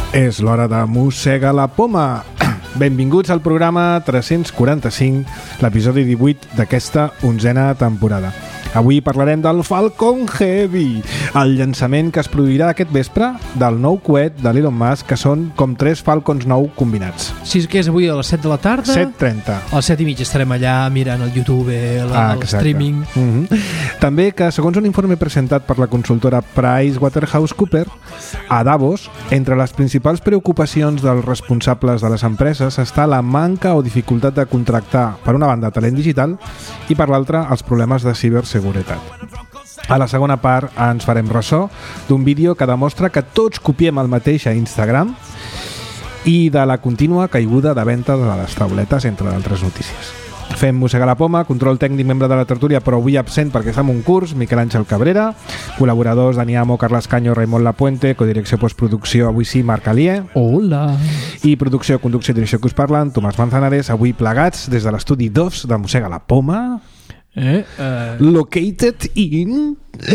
És l'hora de Mossega la Poma. Benvinguts al programa 345, l'episodi 18 d'aquesta 11a temporada. Avui parlarem del Falcon Heavy, el llançament que es produirà aquest vespre del nou coet de l'Elon Musk, que són com 3 Falcons 9 combinats. Sí, que és avui a les 7 de la tarda. 7:30. A les 7:30 estarem allà mirant el YouTube, el streaming. També que, segons un informe presentat per la consultora PricewaterhouseCoopers, a Davos, entre les principals preocupacions dels responsables de les empreses està la manca o dificultat de contractar, per una banda, talent digital i, per l'altra, els problemes de ciberseguretat. A la segona part ens farem ressò d'un vídeo que demostra que tots copiem el mateix a Instagram i de la contínua caiguda de venda de les tauletes, entre d'altres notícies. Fem Mossega la Poma, control tècnic, membre de la tertúlia, però avui absent perquè està en un curs, Miquel Àngel Cabrera, col·laboradors Dani Amo, Carles Canyo, Raimon Lapuente, codirecció postproducció, avui sí, Marc Alier. Hola! I producció, conducció i direcció que us parlen, Tomàs Manzanares, avui plegats des de l'estudi 2 de Mossega la Poma. Located in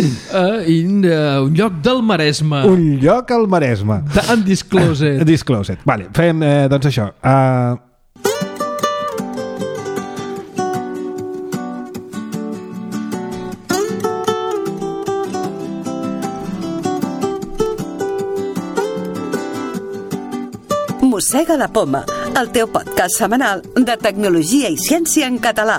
un lloc del Maresme. Un lloc al Maresme. Undisclosed. Disclosed. Vale, fem doncs això. Mossega la Poma, el teu podcast setmanal de tecnologia i ciència en català.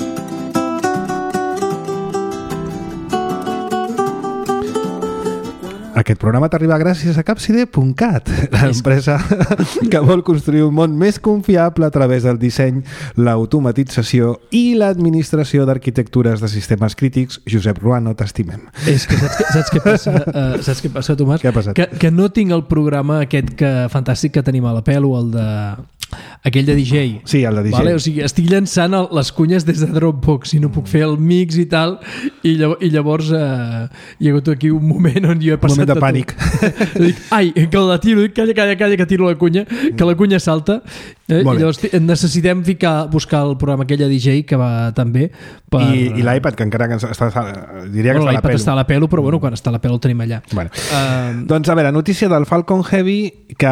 Aquest programa t'arriba gràcies a Capside.cat, l'empresa que vol construir un món més confiable a través del disseny, l'automatització i l'administració d'arquitectures de sistemes crítics. Josep Ruano, t'estimem. És que saps què passa? Saps què passa, Tomàs? Què ha passat? Que no tinc el programa aquest fantàstic que tenim a la pelo, el de... aquell de DJ. Sí, el de DJ. Vale? O sigui, estic llançant les cunyes des de Dropbox i no puc fer el mix i tal, i llavors hi ha hagut aquí un moment on jo he passat de pànic. Dic, ai, que la tiro, calla, que tiro la cunya, que la cunya salta. I llavors necessitem buscar el programa aquell de DJ que va també per... I l'iPad, que encara està, diria que està a la pelo. L'iPad està a la pelo, però bueno, quan està a la pelo el tenim allà. Bueno. Doncs a veure, notícia del Falcon Heavy, que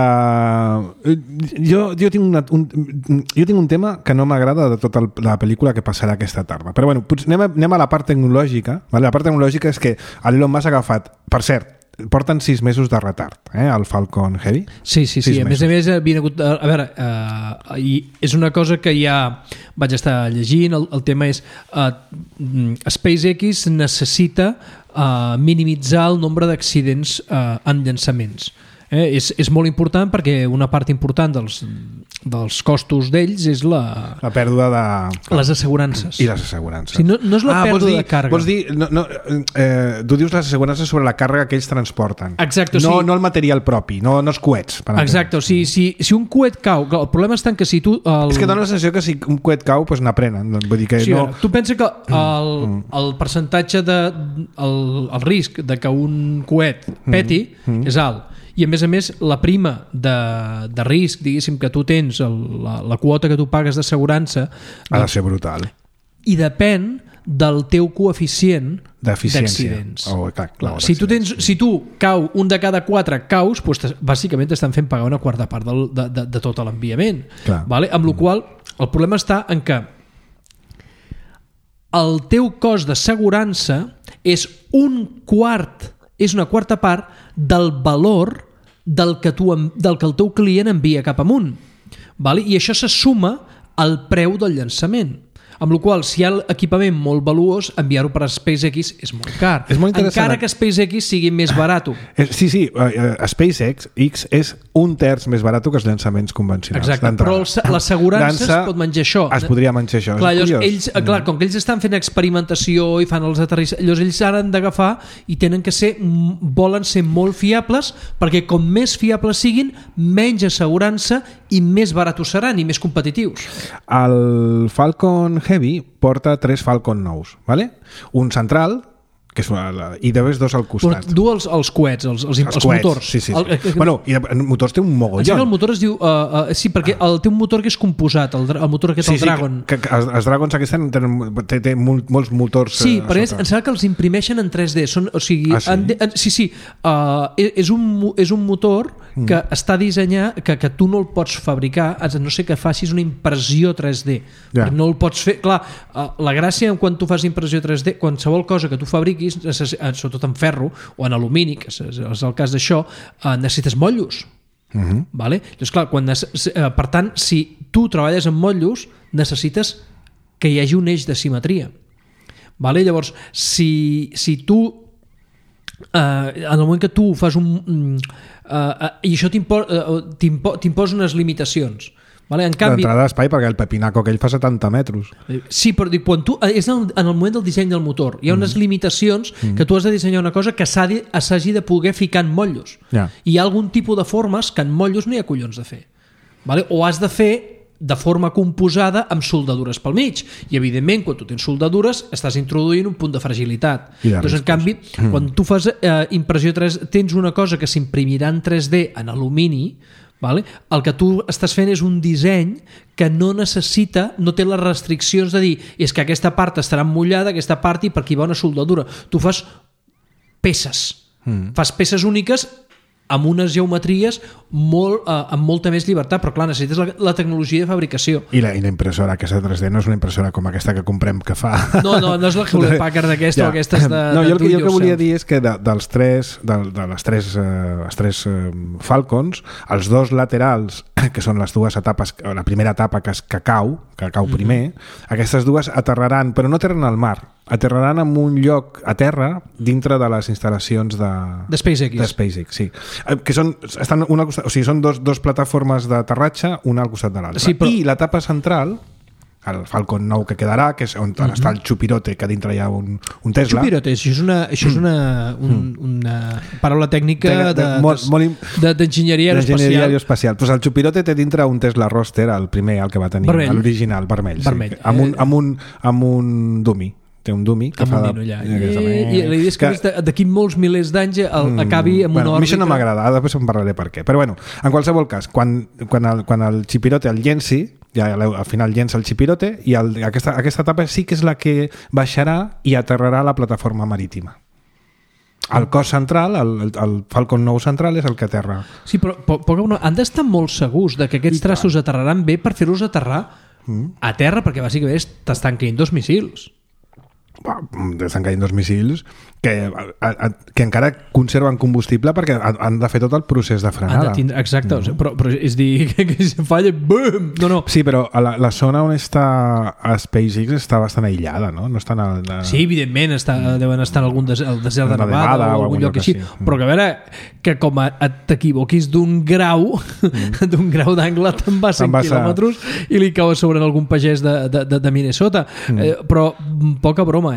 jo tinc un tema que no m'agrada de tota la pel·lícula que passarà aquesta tarda. Però bueno, anem a la part tecnològica. Vale? La part tecnològica és que l'Elon Musk ha agafat, per cert, porten 6 mesos de retard, el Falcon Heavy. Sí. A més, havien hagut... A veure, i és una cosa que ja vaig estar llegint, el tema és SpaceX necessita minimitzar el nombre d'accidents en llançaments. És molt important perquè una part important dels costos d'ells és la pèrdua de... les assegurances. I les assegurances. Sí, no és la pèrdua de càrrega. Vols dir... tu dius les assegurances sobre la càrrega que ells transporten. Exacte. No el material propi, no els coets. Exacte. O sigui, si un coet cau... El problema està en que si tu... És que dona la sensació que si un coet cau, doncs n'aprenen. Vull dir que sí, no... Tu pensa que el percentatge el risc de que un coet peti és alt. I a més la prima de risc, diguéssim, que tu tens, la quota que tu pagues d'assegurança ha de ser brutal i depèn del teu coeficient d'accidents. Clar, si tu cau un de cada 4 caus, doncs bàsicament t'estan fent pagar una quarta part de tot l'enviament, vale? Amb la qual el problema està en que el teu cost d'assegurança és una quarta part del valor del que el teu client envia cap amunt. Vale? I això se suma al preu del llançament. Amb la qual cosa, si hi ha l'equipament molt valuós, enviar-ho per a SpaceX és molt car. És molt encara que SpaceX sigui més barat. Sí, SpaceX és 1/3 més barat que els llançaments convencionals. Exacte, però l'assegurança es pot menjar això. Es podria menjar això. Clar, com que ells estan fent experimentació i fan els aterrissos, ells han d'agafar i volen ser molt fiables, perquè com més fiables siguin, menys assegurança i més baratos seran i més competitius. El Falcon Heavy porta 3 Falcon nous, ¿vale? Un central, que és i debes 2 al costat. Du els coets, els motors. Sí. Bueno, i de motors té un mogollon. El motor es diu... sí, perquè té un motor que és composat, el motor aquest, el Dragon. Sí, els Dragons aquests tenen molts motors. Sí, però em sembla que els imprimeixen en 3D. És un motor que està dissenyat, que tu no el pots fabricar, a no ser que facis una impressió 3D. No el pots fer... Clar, la gràcia quan tu fas impressió 3D, qualsevol cosa que tu fabriquis, sobretot en ferro o en alumini, que és el cas d'això, necessites motllos. Vale? Llavors, clar, per tant, si tu treballes amb motllos, necessites que hi hagi un eix de simetria. Vale? Llavors, si tu en el moment que tu fas i això t'imposa unes limitacions, vale? En canvi, l'entrada d'espai, perquè el pepinaco aquell fa 70 metres. Sí, però quan tu, és en el moment del disseny del motor, hi ha unes limitacions que tu has de dissenyar una cosa que s'hagi de poder ficar en motllos. Hi ha algun tipus de formes que en motllos no hi ha collons de fer, vale? O has de fer de forma composada amb soldadures pel mig, i evidentment quan tu tens soldadures estàs introduint un punt de fragilitat. Doncs en canvi, quan tu fas impressió 3D, tens una cosa que s'imprimirà en 3D en alumini, vale? El que tu estàs fent és un disseny que no té les restriccions de dir és que aquesta part estarà emmollada, aquesta part, i per aquí va una soldadura. Tu fas peces, fas peces úniques amb unes geometries amb molta més llibertat, però clar, necessites la tecnologia de fabricació. I la impressora aquesta 3D no és una impressora com aquesta que comprem que fa... No és la Hewlett Packard d'aquesta o aquesta és de... No, jo el que volia dir és que de les tres Falcons, els dos laterals, que són les dues etapes, la primera etapa que cau primer, aquestes dues aterraran, però no aterren al mar, aterraran en un lloc a terra dintre de les instal·lacions de SpaceX, sí. Que estan una al costat, o sigui, són dos plataformes d'aterratge, una al costat de l'altra. Sí, però... I l'etapa central, el Falcon 9 que quedarà, que és on està el Chupirote, que dintre hi ha un Tesla. Chupirote, això és una paraula tècnica d'enginyeria aeroespacial. Pues el Chupirote té dintre un Tesla Roadster, el primer, el que va tenir, l'original, vermell. Sí, amb un dummy. Té un dummy que fa i la idea és que d'aquí molts milers d'anys acabi amb una òrbita. A mi això no m'agrada, després en parlaré per què, però bueno, en qualsevol cas, quan el Chipirote el llenci, ja al final llença el Chipirote, i aquesta etapa sí que és la que baixarà i aterrarà a la plataforma marítima. El cos central, el Falcon 9 central, és el que aterra. Sí, però han d'estar molt segurs de que aquests traços aterraran bé per fer-los aterrar a terra, perquè bàsicament t'estan caient 2 missils. Estan caient 2 missils que encara conserven combustible perquè han de fer tot el procés de frenada. Exacte, però és dir que si falla, bum! No. Sí, però la zona on està a SpaceX està bastant aïllada, no? No estan Sí, evidentment, deuen estar en algun desert de Nevada o algun lloc així, però que a veure, que com t'equivoquis d'un grau d'angle te'n va 100 quilòmetres i li cau a sobre algun pagès de Minnesota. Però poca broma,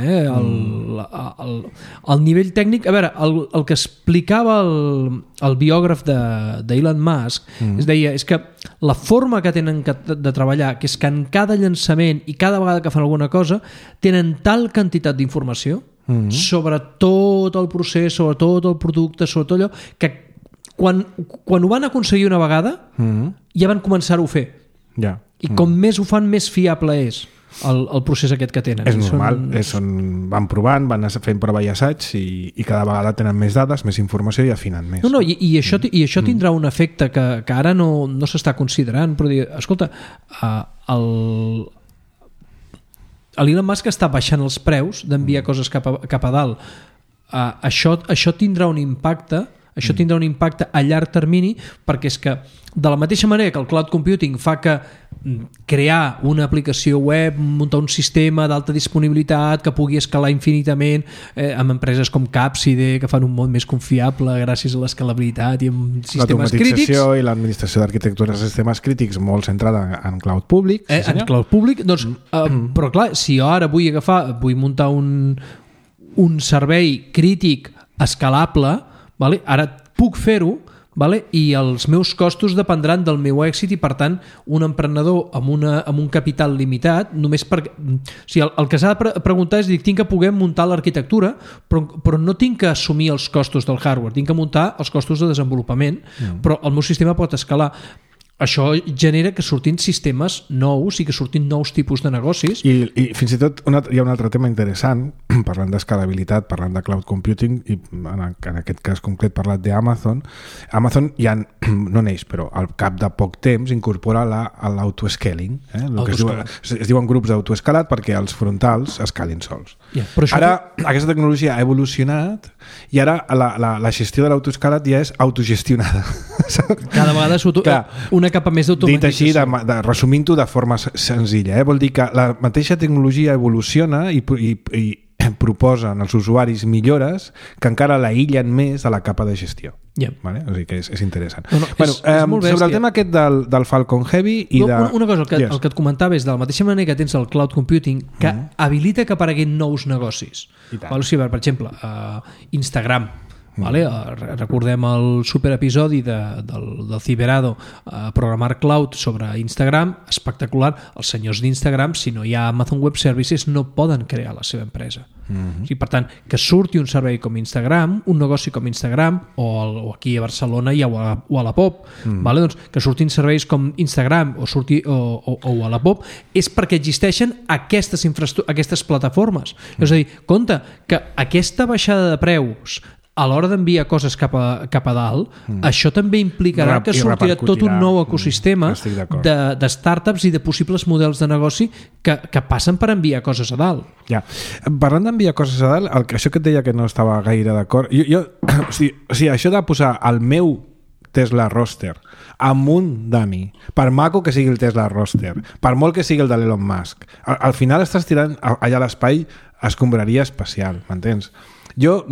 el nivell tècnic, a veure, el que explicava el biògraf d'Elon Musk és que la forma que tenen de treballar, que és que en cada llançament i cada vegada que fan alguna cosa tenen tal quantitat d'informació sobre tot el procés, sobre tot el producte, sobre tot allò, que quan ho van aconseguir una vegada ja van començar-ho a fer. I com més ho fan, més fiable és el procés aquest que tenen. És normal, van provant, van fent prova i assaig i cada vegada tenen més dades, més informació i afinen més. I això tindrà un efecte que ara no s'està considerant, però dir, escolta, l'Elon Musk està baixant els preus d'enviar coses cap a dalt. Això tindrà un impacte a llarg termini, perquè és que de la mateixa manera que el cloud computing fa que crear una aplicació web, muntar un sistema d'alta disponibilitat que pugui escalar infinitament amb empreses com Capside, que fan un món més confiable gràcies a l'escalabilitat i amb sistemes crítics. L'automatització i l'administració d'arquitectura de sistemes crítics molt centrada en cloud públic. En cloud públic, doncs, però clar, si jo ara vull muntar un servei crític escalable, vale? Ara puc fer-ho, vale? I els meus costos dependran del meu èxit i per tant un emprenedor amb un capital limitat només perquè... O sigui, el que s'ha de preguntar és dir, tinc que poder muntar l'arquitectura però no tinc que assumir els costos del hardware, tinc que muntar els costos de desenvolupament, però el meu sistema pot escalar. Això genera que surtin sistemes nous i que surtin nous tipus de negocis. I fins i tot hi ha un altre tema interessant, parlant d'escalabilitat, parlant de cloud computing, i en aquest cas concret parlat d'Amazon. Amazon ja no neix, però al cap de poc temps incorpora l'autoscaling. Es diuen grups d'autoescalat perquè els frontals escalin sols. Ara aquesta tecnologia ha evolucionat i ara la gestió de l'autoescalat ja és autogestionada. Cada vegada una capa més d'automatització. Dit així, resumint-ho de forma senzilla, vol dir que la mateixa tecnologia evoluciona i proposen als usuaris millores que encara l'aïllen més de la capa de gestió. Vale? O sigui que és interessant. Sobre el tema aquest del Falcon Heavy i una cosa, el que et comentava és de la mateixa manera que tens el cloud computing que habilita que apareguin nous negocis. O sigui, per exemple, Instagram. Recordem el superepisodi del Ciberado, programar cloud sobre Instagram, espectacular. Els senyors d'Instagram, si no hi ha Amazon Web Services, no poden crear la seva empresa. Per tant, que surti un servei com Instagram, un negoci com Instagram, o aquí a Barcelona hi ha Wallapop, doncs que surtin serveis com Instagram o Wallapop, és perquè existeixen aquestes plataformes. És a dir, compte que aquesta baixada de preus a l'hora d'enviar coses cap a dalt, això també implicarà que sortirà tot un nou ecosistema de startups i de possibles models de negoci que passen per enviar coses a dalt. Parlant d'enviar coses a dalt, això que et deia que no estava gaire d'acord, o sigui, això de posar el meu Tesla Roadster amb un dummy, per maco que sigui el Tesla Roadster, per molt que sigui el de l'Elon Musk, al final estàs tirant allà a l'espai escombraria espacial, m'entens? Jo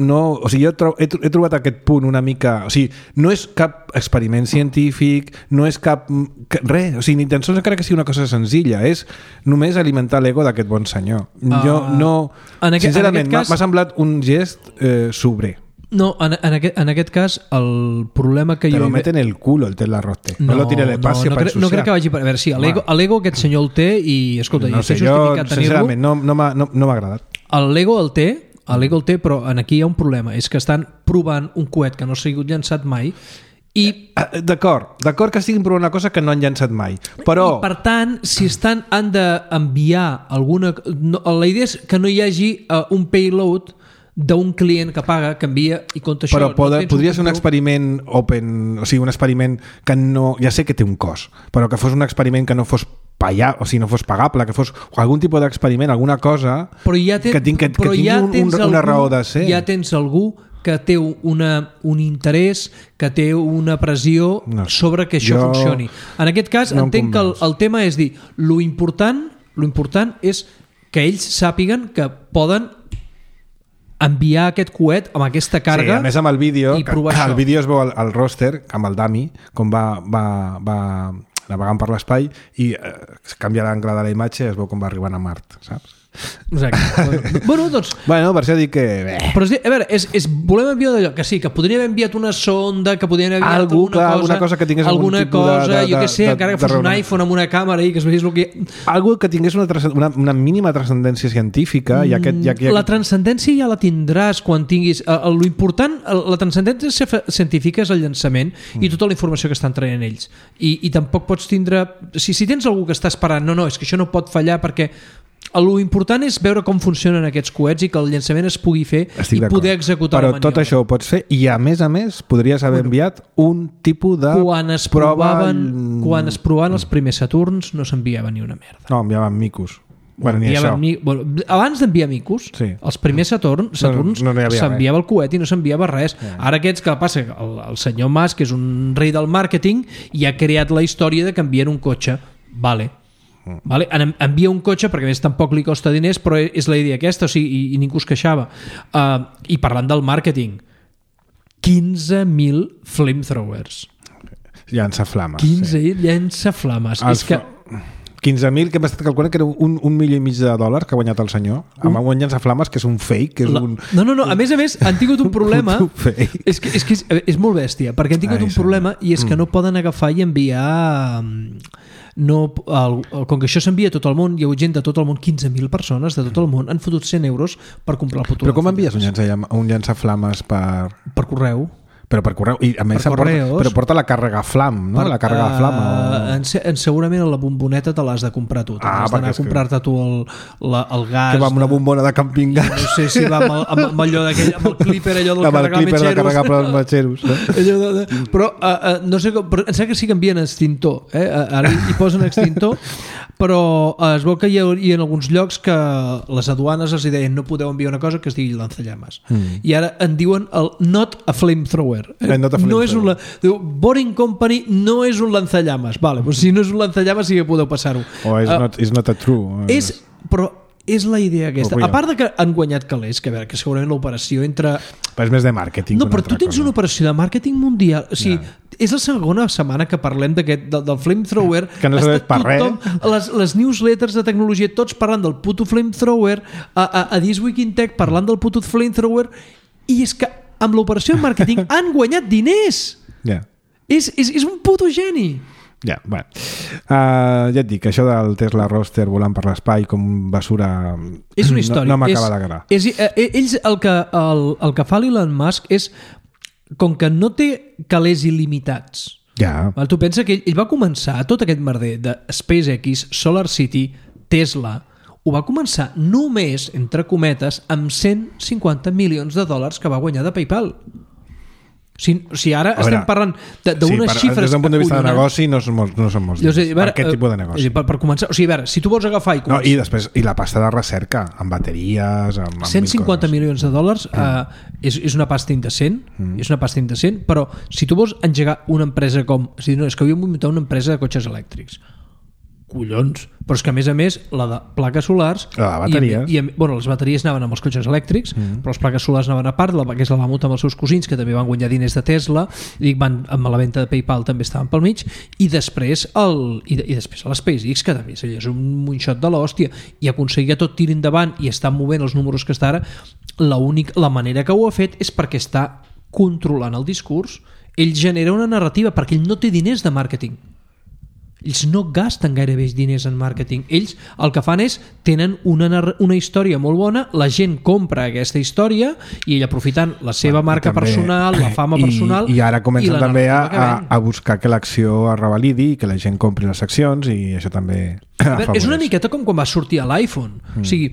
he trobat aquest punt una mica... O sigui, no és cap experiment científic, no és cap... res, o sigui, ni tan sols encara que sigui una cosa senzilla, és només alimentar l'ego d'aquest bon senyor. Jo no... Sincerament, m'ha semblat un gest sobrer. No, en aquest cas el problema que jo... Te lo mete en el culo el Tesla Roadster. No lo tire de passe per ensuciar. No crec que vagi per... A veure, sí, l'ego aquest senyor el té i, escolta, no sé, jo sincerament no m'ha agradat. L'ego el té, però aquí hi ha un problema, és que estan provant un coet que no s'ha sigut llançat mai i... D'acord que estiguin provant una cosa que no han llançat mai, però... I per tant, si han d'enviar alguna... La idea és que no hi hagi un payload d'un client que paga, que envia i compta això. Però podria ser un experiment open, o sigui, un experiment que no... Ja sé que té un cost, però que fos un experiment que no fos no fos pagable, que fos algun tipus d'experiment, alguna cosa que tingui una raó de ser. Ja tens algú que té un interès, que té una pressió sobre que això funcioni. En aquest cas, entenc que el tema és dir, lo important és que ells sàpiguen que poden enviar aquest coet amb aquesta càrrega. Sí, a més amb el vídeo, el vídeo es veu el roster amb el dummy, com va navegant per l'espai i es canvia l'angle de la imatge i es veu com va arribant a Mart, saps? Exacte. Doncs... Bueno, per això dic que... Però a veure, volem enviar d'allò, que sí, que podríem haver enviat una sonda, que podríem haver enviat alguna cosa que tingués algun tipus de... jo què sé, encara que fos un iPhone amb una càmera i que es veiés el que... Algo que tingués una mínima transcendència científica i La transcendència ja la tindràs quan tinguis... L'important, la transcendència científica és el llançament i tota la informació que estan traient ells. I tampoc pots tindre... Si tens algú que està esperant, no, és que això no pot fallar perquè... L'important és veure com funcionen aquests coets i que el llançament es pugui fer i poder executar la maniobra. Però tot això ho pots fer i a més podries haver enviat un tipus de quan es provaven els primers Saturns no s'enviava ni una merda. No, enviaven micos. Ni això. Abans d'enviar micos, els primers Saturns s'enviava el coet i no s'enviava res. Ara aquests, que passa? El senyor Musk, que és un rei del màrqueting, i ha creat la història de que envien un cotxe. Vale, envia un cotxe perquè a més tampoc li costa diners, però és la idea aquesta, o sigui, i ningú es queixava. I parlant del màrqueting, 15.000 flamethrowers, llançaflames 15.000 llançaflames. És que 15.000, que hem estat calculant que era $1,5 milions que ha guanyat el senyor amb un llançaflames que és un fake, que és No, a més han tingut un problema. És que és molt bèstia, perquè han tingut un problema i és que no poden agafar i enviar... com que això s'envia a tot el món, hi ha gent de tot el món, 15.000 persones de tot el món han fotut €100 per comprar el fotogràfic. Però com envies un llançaflames per correu? Però per correu, i a més però porta la càrrega flam, no? La càrrega de flama. Segurament a la bomboneta te l'has de comprar tu. Has d'anar a comprar-te tu el gas. Que va amb una bombona de camping gas. No sé si va amb allò d'aquell, amb el clipper allò del carregar per als metxeros. Però no sé, però em sembla que sí que envien extintor. Ara hi posen extintor, però es veu que hi ha alguns llocs que les aduanes els deien no podeu enviar una cosa que es digui lanzallames. I ara en diuen el not a flamethrower. No és un... Diu, Boring Company no és un lanzallames. Vale, doncs si no és un lanzallames sí que podeu passar-ho. O és not a true. Però és la idea aquesta. A part de que han guanyat calés, que a veure, que segurament l'operació entre... Però és més de màrqueting. No, però tu tens una operació de màrqueting mundial. O sigui, és la segona setmana que parlem del flamethrower. Que no serveix per res. Les newsletters de tecnologia, tots parlant del puto flamethrower, a This Week in Tech parlant del puto flamethrower, i és que amb l'operació de màrqueting han guanyat diners. És un puto geni. Ja et dic, això del Tesla Roadster volant per l'espai com basura és una història. No m'acaba d'agradar. Ells el que fa l'Elon Musk és, com que no té calés il·limitats, tu pensa que ell va començar tot aquest merder de SpaceX, SolarCity, Tesla, ho va començar només, entre cometes, amb 150 milions de dòlars que va guanyar de PayPal. Si ara estem parlant d'unes xifres... Des d'un punt de vista de negoci no són molts diners. Per aquest tipus de negoci. Per començar, o sigui, a veure, si tu vols agafar i després, i la pasta de recerca, amb bateries, amb 150 milions de dòlars és una pasta indecent, és una pasta indecent, però si tu vols engegar una empresa com... És que havíem de muntar una empresa de cotxes elèctrics. Collons, però és que a més la de plaques solars bateries. Les bateries anaven amb els cotxes elèctrics, però les plaques solars anaven a part, que és la Lamut amb els seus cosins que també van guanyar diners de Tesla, i amb la venda de PayPal també estaven pel mig, i després a l'SpaceX, que també és un moonshot de l'hòstia, i aconseguir que tot tiri endavant i estan movent els números que està ara, la manera que ho ha fet és perquè està controlant el discurs. Ell genera una narrativa perquè ell no té diners de màrqueting. Ells no gasten gairebé diners en màrqueting. Ells el que fan és tenen una història molt bona, la gent compra aquesta història i ell aprofitant la seva marca personal, la fama personal... I ara comencen també a buscar que l'acció es revalidi i que la gent compri les accions, i això també... És una miqueta com quan va sortir a l'iPhone. O sigui,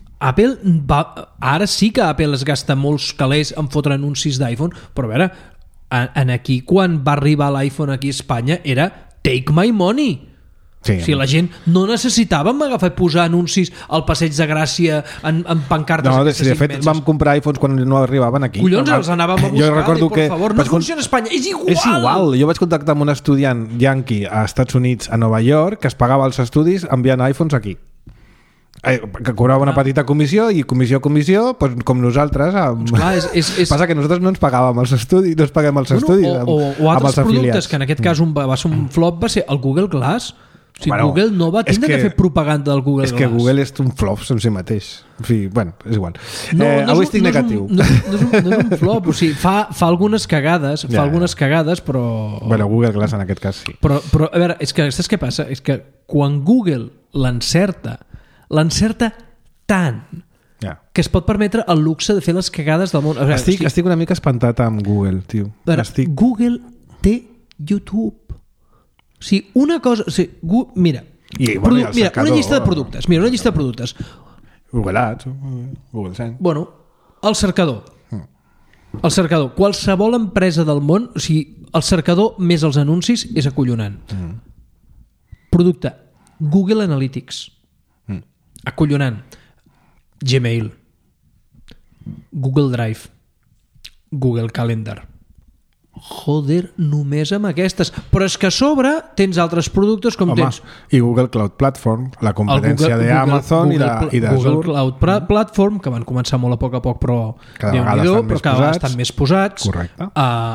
ara sí que Apple es gasta molts calés en fotre anuncis d'iPhone, però a veure, aquí quan va arribar l'iPhone aquí a Espanya era take my money. O sigui, la gent no necessitàvem agafar i posar anuncis al Passeig de Gràcia en pancartes. No, de fet vam comprar iPhones quan no arribaven aquí. Collons, els anàvem a buscar. Jo recordo que... Per favor, no funciona a Espanya. És igual! És igual. Jo vaig contactar amb un estudiant yanqui a Estats Units, a Nova York, que es pagava els estudis enviant iPhones aquí. Que cobrava una petita comissió, i comissió, doncs, com nosaltres. Passa que nosaltres no ens pagàvem els estudis, no ens paguem els estudis o altres productes, que en aquest cas va ser un flop, va ser el Google Glass. O sigui, Google no va tindre que fer propaganda del Google Glass. És que Google és un flop en si mateix. En fi, bueno, és igual. Avui estic negatiu. No és un flop, o sigui, fa algunes cagades, però... Bueno, Google Glass en aquest cas sí. Però a veure, és que saps què passa? És que quan Google l'encerta tant que es pot permetre el luxe de fer les cagades del món. Estic una mica espantat amb Google, tio. Google té YouTube. O sigui, una cosa... Mira, una llista de productes. Mira, una llista de productes. Google Ads, Google Sense... Bueno, el cercador. El cercador. Qualsevol empresa del món, o sigui, el cercador més els anuncis és acollonant. Producte. Google Analytics. Acollonant. Gmail. Google Drive. Google Calendar. Joder, només amb aquestes. Però és que a sobre tens altres productes com tens... I Google Cloud Platform, la competència d'Amazon i d'Azure. Google Cloud Platform, que van començar molt a poc, però cada vegada estan més posats. Correcte.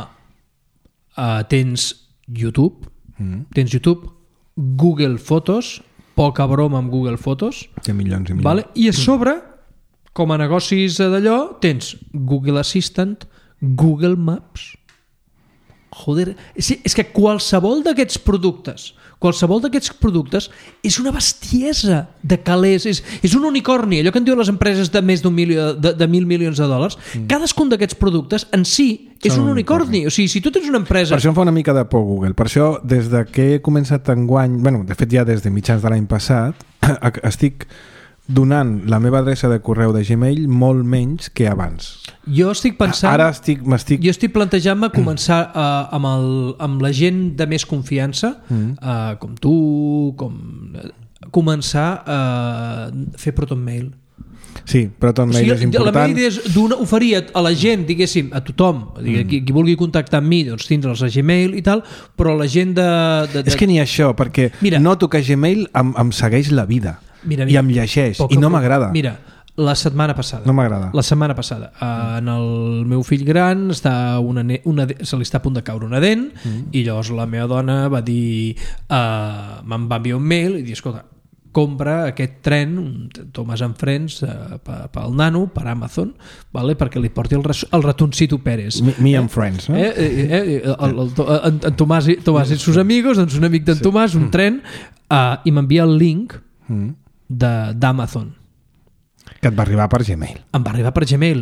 Tens YouTube. Tens YouTube. Google Fotos. Poca broma amb Google Fotos. Té milions i milions. Vale? I a sobre, com a negocis d'allò, tens Google Assistant, Google Maps. joder, és que qualsevol d'aquests productes és una bestiesa de calés, és un unicorni, allò que en diuen les empreses de més de 1.000 milions de dòlars. Cadascun d'aquests productes en si és un unicorni. O sigui, si tu tens una empresa... Per això em fa una mica de por Google. Per això, des de que he començat enguany, de fet ja des de mitjans de l'any passat, estic donant la meva adreça de correu de Gmail molt menys que abans. Jo estic pensant... Ara jo estic plantejant-me començar amb la gent de més confiança, com tu, començar a fer ProtonMail. Sí, ProtonMail és important. La meva idea és oferir a la gent, diguéssim, a tothom, qui vulgui contactar amb mi, doncs tindre'ls a Gmail i tal, però la gent de... És que ni això, perquè noto que Gmail em segueix la vida. I em llegeix, i no m'agrada. Mira, la setmana passada. No m'agrada. La setmana passada. En el meu fill gran se li està a punt de caure una dent i llavors la meva dona va dir, me'n va enviar un mail i dir, escolta, compra aquest tren, Thomas and Friends, pel nano, per Amazon, vale? Perquè li porti el ratoncito Pérez. Me and Friends, no? En Tomàs i sus amigos, doncs un amic d'en Tomàs, un tren, i m'envia el link d'Amazon. Que et va arribar per Gmail. Em va arribar per Gmail.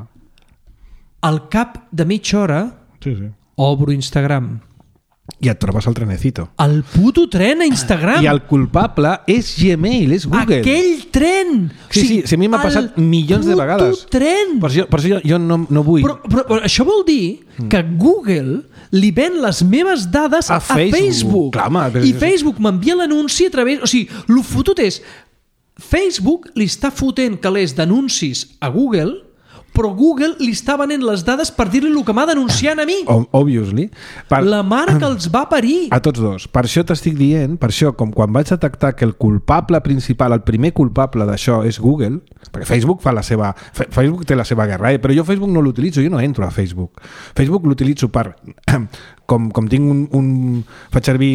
Al cap de mitja hora obro Instagram i et trobes el trenecito. El puto tren a Instagram. I el culpable és Gmail, és Google. Aquell tren! Sí, a mi m'ha passat milions de vegades. El puto tren! Per això jo no vull. Però això vol dir que Google li ven les meves dades a Facebook. Clar, i Facebook m'envia l'anunci a través... O sigui, el fotut és... Facebook li està fotent calés d'anuncis a Google, però Google li està venent les dades per dir-li el que m'ha denunciant a mi. Obviously. La mare que els va parir. A tots dos. Per això t'estic dient, per això, com quan vaig detectar que el culpable principal, el primer culpable d'això és Google, perquè Facebook Facebook té la seva guerra, però jo Facebook no l'utilitzo, jo no entro a Facebook. Facebook l'utilitzo per... Com tinc faig servir...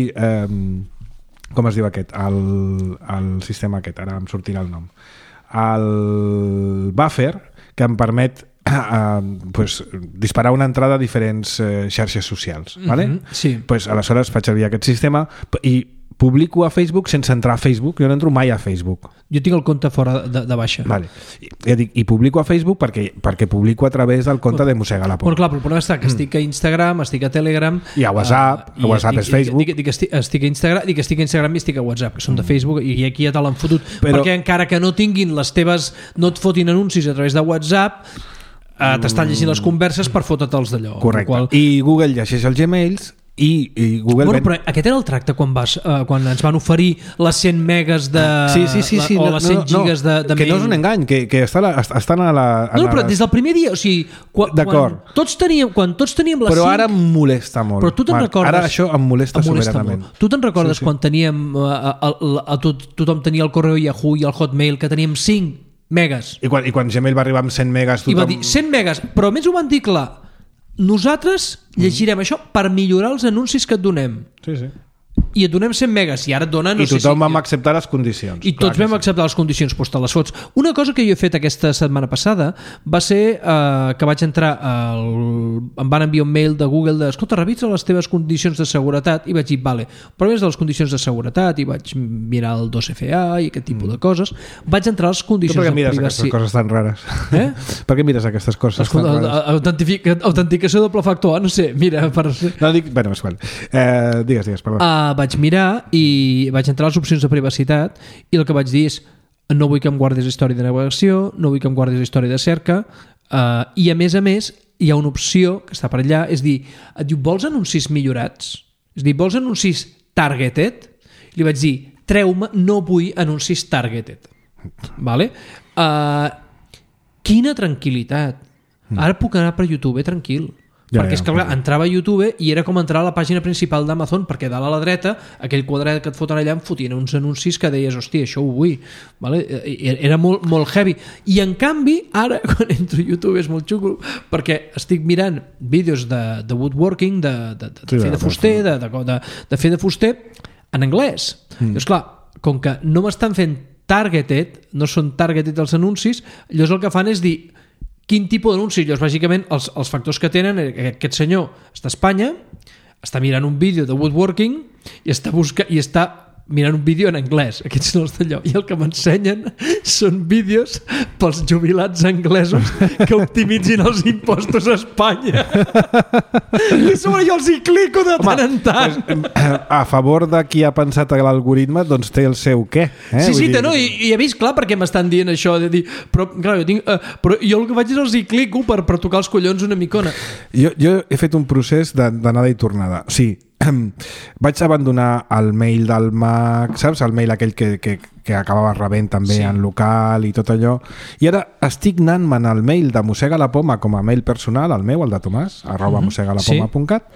com es diu aquest? El sistema aquest, ara em sortirà el nom. El buffer, que em permet disparar una entrada a diferents xarxes socials. ¿Vale? Sí. Aleshores faig servir aquest sistema i publico a Facebook sense entrar a Facebook. Jo no entro mai a Facebook. Jo tinc el compte fora de baixa. Vale. Ja dic, i publico a Facebook perquè publico a través del compte de Mossega la Por. Però clar, el problema està que estic a Instagram, estic a Telegram... I a WhatsApp. A WhatsApp és Facebook. Dic que estic a Instagram, dic que estic a Instagram i estic a WhatsApp, que són de Facebook, i aquí ja te l'han fotut. Perquè encara que no tinguin les teves... no et fotin anuncis a través de WhatsApp, t'estan llegint les converses per fotre'ls d'allò. Correcte. I Google llegeix els Gmails i Google... Però aquest era el tracte quan ens van oferir les 100 megas de... Sí. O les 100 gigas de que mail. No és un engany, que estan a la... però des del primer dia, o sigui... Quan tots teníem la 5... Però ara em molesta molt. Però tu te'n recordes... Ara això em molesta severament. Tu te'n recordes quan teníem... tothom tenia el correu Yahoo i el Hotmail, que teníem 5 megas. I quan Gmail va arribar amb 100 megas... I va dir 100 megas, però a més ho van dir clar. Nosaltres llegirem això per millorar els anuncis que et donem. Sí. I et donem 100 megas i ara et donen... I tothom vam acceptar les condicions. I tots vam acceptar les condicions, doncs te les fots. Una cosa que jo he fet aquesta setmana passada va ser que vaig entrar em van enviar un mail de Google de escolta, revisa les teves condicions de seguretat, i vaig dir, vale, però més de les condicions de seguretat, i vaig mirar el 2FA i aquest tipus de coses. Vaig entrar a les condicions de privacitat. Per què mires aquestes coses tan rares? Per què mires aquestes coses tan rares? Autenticació doble factor, no sé, mira... No, dic... Bueno, és igual. Digues, perdó. Vaig mirar i vaig entrar a les opcions de privacitat i el que vaig dir és no vull que em guardis història de navegació, no vull que em guardis història de cerca, i a més hi ha una opció que està per allà, és dir, et diu, vols anuncis millorats? És dir, vols anuncis targeted? Li vaig dir, treu-me, no vull anuncis targeted. Vale? Quina tranquil·litat. Ara puc anar per YouTube tranquil. Perquè és que clar, entrava a YouTube i era com entrar a la pàgina principal d'Amazon, perquè dalt a la dreta, aquell quadrat que et foten allà em fotien uns anuncis que deies, hòstia, això ho vull, vale? Era molt, molt heavy. I en canvi, ara quan entro a YouTube és molt xulo, perquè estic mirant vídeos de woodworking, de fer de fuster, de fer de fuster en anglès. Llavors clar, com que no m'estan fent targeted, no són targeted els anuncis, llavors el que fan és dir quin tipus d'anunci. Llavors, bàsicament, els factors que tenen, aquest senyor està a Espanya, està mirant un vídeo de woodworking i està mirant un vídeo en anglès, aquests són els d'allò, i el que m'ensenyen són vídeos pels jubilats anglesos que optimitzin els impostos a Espanya. I sobre jo els hi clico de tant en tant. Pues, a favor de qui ha pensat l'algoritme, doncs té el seu què. Sí, no, i he vist clar perquè m'estan dient això, de dir, però clar, però jo el que faig és els hi clico per tocar els collons una micona. Jo he fet un procés d'anada i tornada. Sí, vaig abandonar el mail del Mac, saps? El mail aquell que acabava rebent també en local i tot allò, i ara estic anant-me'n al mail de Mossega la Poma com a mail personal, el meu, el de Tomàs @mossegalapoma.cat,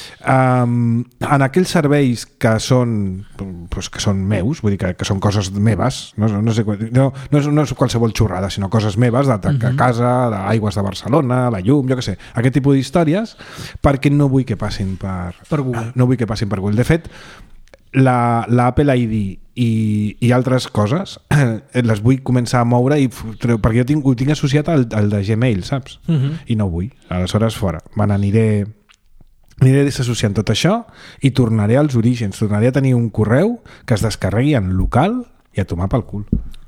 en aquells serveis que són meus, vull dir que són coses meves, no és qualsevol xorrada, sinó coses meves de casa, d'aigües de Barcelona, la llum, jo què sé, aquest tipus d'històries, perquè no vull que passin per Google. No vull que passin per Google. De fet, l'Apple ID i altres coses les vull començar a moure perquè jo ho tinc associat al de Gmail, saps? I no ho vull. Aleshores, fora. Aniré desassociant tot això i tornaré als orígens. Tornaré a tenir un correu que es descarregui en local i a tomar pel cul.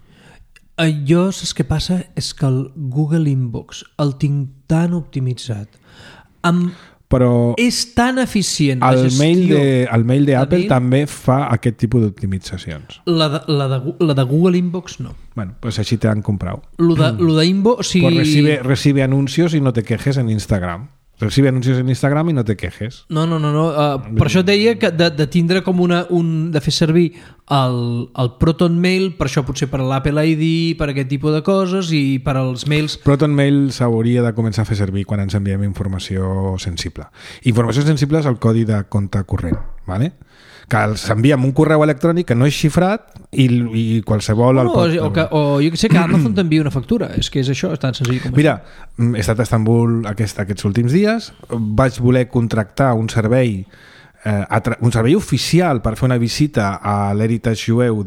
Jo, saps què passa? És que el Google Inbox el tinc tan optimitzat. Però és tan eficient la el gestió. El mail d'Apple també fa aquest tipus d'optimitzacions. La de Google Inbox no. Bueno, pues així te han comprado. Lo de Inbox, o sigui... Pues recibe anuncios y no te quejes en Instagram. Recibe anuncios en Instagram i no te quejes. No. Per això et deia que de tindre com de fer servir el Proton Mail, per això potser per l'Apple ID, per aquest tipus de coses, i per als mails... Proton Mail s'hauria de començar a fer servir quan ens enviem informació sensible. Informació sensible és el codi de compte corrent, ¿vale? Que s'envia amb un correu electrònic que no és xifrat i qualsevol... o jo que sé que Amazon t'envia una factura, és que és això, és tan senzill com Mira, he estat a Istanbul aquests últims dies, vaig voler contractar un servei oficial per fer una visita a l'Heritage jueu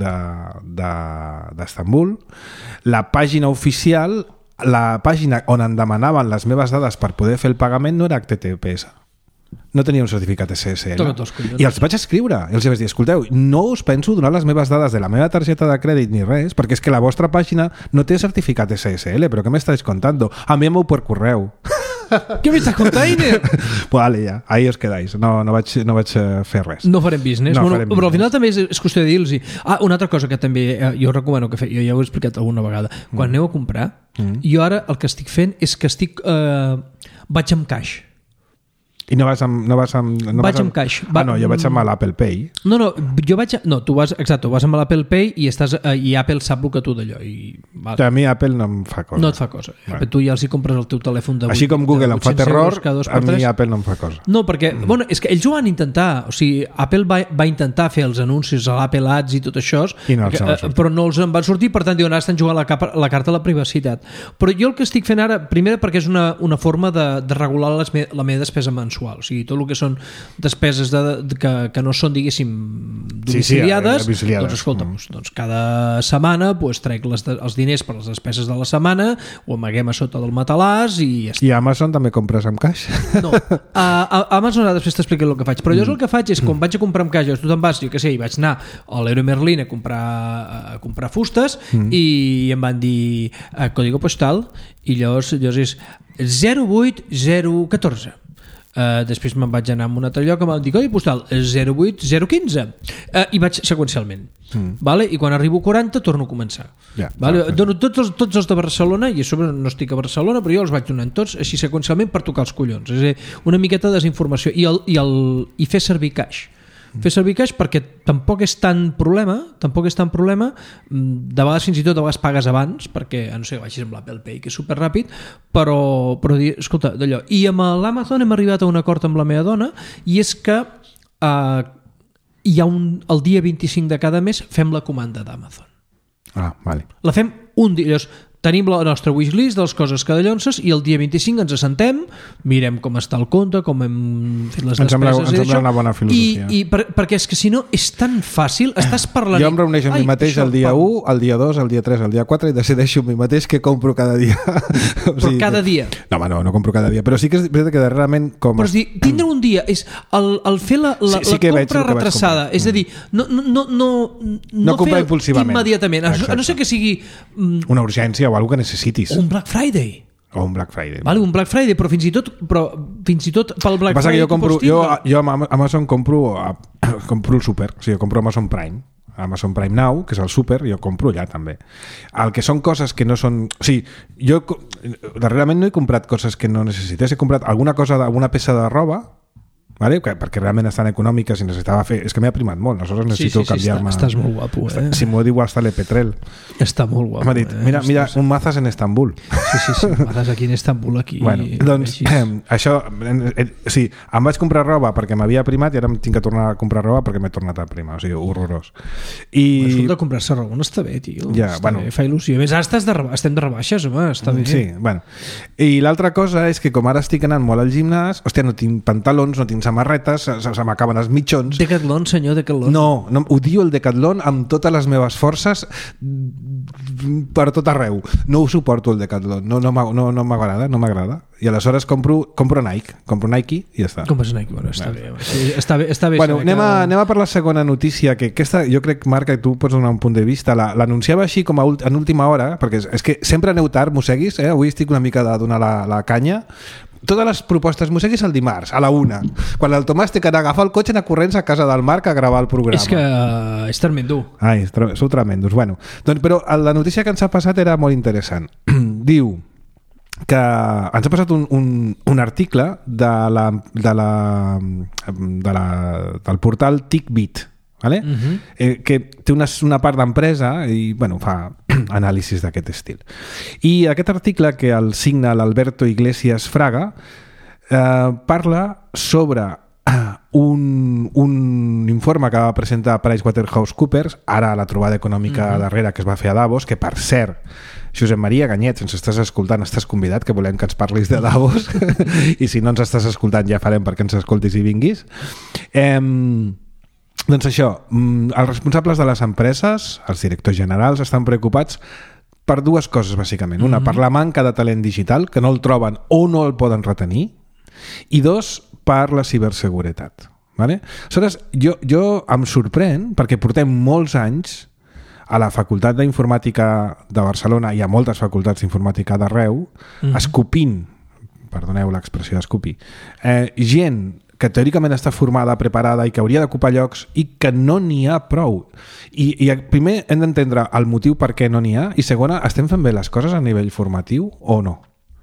d'Istanbul. La pàgina oficial, la pàgina on em demanaven les meves dades per poder fer el pagament no era HTTPS. No tenia un certificat SSL. I els vaig escriure. I els vaig dir, escolteu, no us penso donar les meves dades de la meva targeta de crèdit ni res, perquè és que la vostra pàgina no té certificat SSL, però què m'estàs contando? Envia'm-ho per correu. ¿Qué me estás contando? Pues vale, ja, ahí os quedáis. No vaig fer res. No farem business. Però al final també és qüestió de dir-los. Una altra cosa que també jo recomano que jo ja ho he explicat alguna vegada. Quan aneu a comprar, jo ara el que estic fent és que vaig amb caix. I no vas amb caix. No, jo vaig amb l'Apple Pay. Tu vas amb l'Apple Pay i Apple sap el que tu d'allò. A mi Apple no em fa cosa. No et fa cosa. Tu ja els hi compres el teu telèfon de 800 Així com Google em fa terror, a mi Apple no em fa cosa. No, perquè, és que ells ho van intentar. O sigui, Apple va intentar fer els anuncis a l'Apple Ads i tot això, però no els en van sortir, per tant, diuen, ara estan jugant la carta a la privacitat. Però jo el que estic fent ara, primer perquè és una forma de regular la meva despesa mensual. O sigui, tot el que són despeses que no són, diguéssim, domiciliades, doncs escolta, doncs cada setmana trec els diners per les despeses de la setmana, ho amaguem a sota del matalàs i ja està. I a Amazon també compres amb caix? No, a Amazon després t'explico el que faig, però jo el que faig és, quan vaig a comprar amb caix, tu te'n vas, jo què sé, i vaig anar a l'Euro Merlin a comprar fustes i em van dir código postal i llavors és 08014. Després me'n vaig anar a un altre lloc, em van dir codi postal 08015 i vaig seqüencialment, vale? I quan arribo a 40 torno a començar, vale? Dono tots els de Barcelona i a sobre no estic a Barcelona, però jo els vaig donant tots així seqüencialment per tocar els collons, és a dir, una miqueta de desinformació i fer servir caix. Fer servir caix perquè tampoc és tan problema, de vegades fins i tot pagues abans perquè, no sé, vagis amb l'Apple Pay que és superràpid, però dir, escolta, d'allò. I amb l'Amazon hem arribat a un acord amb la meva dona i és que hi ha el dia 25 de cada mes fem la comanda d'Amazon. Vale. La fem un dia, tenim la nostra wishlist de les coses que dallonses i el dia 25 ens assentem, mirem com està el compte, com hem fet les despeses em sembla una bona filosofia. Perquè és que si no és tan fàcil, estàs parlant... Jo em reuneixo amb mi mateix el dia 1, el dia 2, el dia 3, el dia 4 i decideixo mi mateix què compro cada dia. Però cada dia? No compro cada dia, però sí que és veritat que darrerament... Però és dir, tindre un dia és el fer la compra retrasada, és a dir, no comprar fer impulsivament immediatament, a no ser que sigui una urgència o alguna que necessitis, un Black Friday. O un Black Friday. Vale, un Black Friday, però fins i tot pel Black Friday jo amb Amazon compro el súper, o sigui, compro Amazon Prime Now, que és el súper, jo compro allà també. El que són coses que no són... O sigui, jo darrerament no he comprat coses que no necessités, he comprat alguna peça de roba, vale? Perquè realment estan econòmiques i necessitava fer... És que m'he aprimat molt, aleshores necessito canviar-me... Estàs molt guapo, Si m'ho diu hasta le Petrel. Està molt guapo. M'ha dit, mira, un mazas en Estambul. Sí, un mazas aquí en Estambul, aquí. Bueno, doncs, això... Sí, em vaig comprar roba perquè m'havia aprimat i ara em tinc que tornar a comprar roba perquè m'he tornat a aprimar, o sigui, horrorós. Escolta, comprar-se roba no està bé, tio. Ja, bé, fa il·lusió. A més, ara estem de rebaixes, home, està bé. Sí, bueno. I l'altra cosa és que com ara estic anant molt al gimnàs, hòstia, no tinc pantalons, no tinc samarretes, se m'acaben els mitjons. Decathlon, senyor, Decathlon. No, odio el Decathlon amb totes les meves forces per tot arreu. No ho suporto el Decathlon, no m'agrada. I aleshores compro Nike i ja està. Compres Nike, bueno, està bé. Bueno, anem a per la segona notícia, que aquesta, jo crec, Marc, que tu pots donar un punt de vista. L'anunciava així com en última hora, perquè és que sempre aneu tard, Mosseguis, avui estic una mica de donar la canya. Totes les propostes Mosseguis el dimarts, a la 1, quan el Tomàs té que agafar el cotxe, anar corrents a casa del Marc a gravar el programa. És que és tremendo. Ai, sou tremendos. Bueno, doncs, però la notícia que ens ha passat era molt interessant. Diu que ens ha passat un article del portal TickBit, ¿vale? Que té una part d'empresa i fa anàlisis d'aquest estil. I aquest article, que el signa l'Alberto Iglesias Fraga, parla sobre un informe que va presentar PricewaterhouseCoopers, ara a la trobada econòmica darrere que es va fer a Davos, que per cert, Josep Maria Ganyet, si ens estàs escoltant, estàs convidat, que volem que ens parlis de Davos i si no ens estàs escoltant ja farem perquè ens escoltis i vinguis. Doncs això, els responsables de les empreses, els directors generals, estan preocupats per dues coses, bàsicament. Una, per la manca de talent digital, que no el troben o no el poden retenir, i dos, per la ciberseguretat. Vale? Aleshores, jo em sorprèn, perquè portem molts anys a la Facultat d'Informàtica de Barcelona i a moltes facultats d'informàtica d'arreu, escopint, perdoneu l'expressió d'escopir, gent que teòricament està formada, preparada i que hauria d'ocupar llocs i que no n'hi ha prou. I primer hem d'entendre el motiu per què no n'hi ha i segona, estem fent bé les coses a nivell formatiu o no?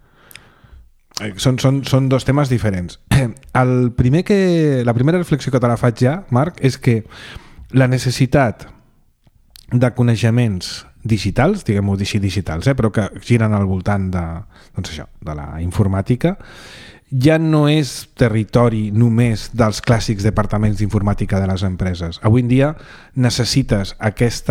Són dos temes diferents. La primera reflexió que te la faig ja, Marc, és que la necessitat de coneixements digitals, diguem-ho així digitals, però que giren al voltant de la informàtica, ja no és territori només dels clàssics departaments d'informàtica de les empreses. Avui en dia necessites aquest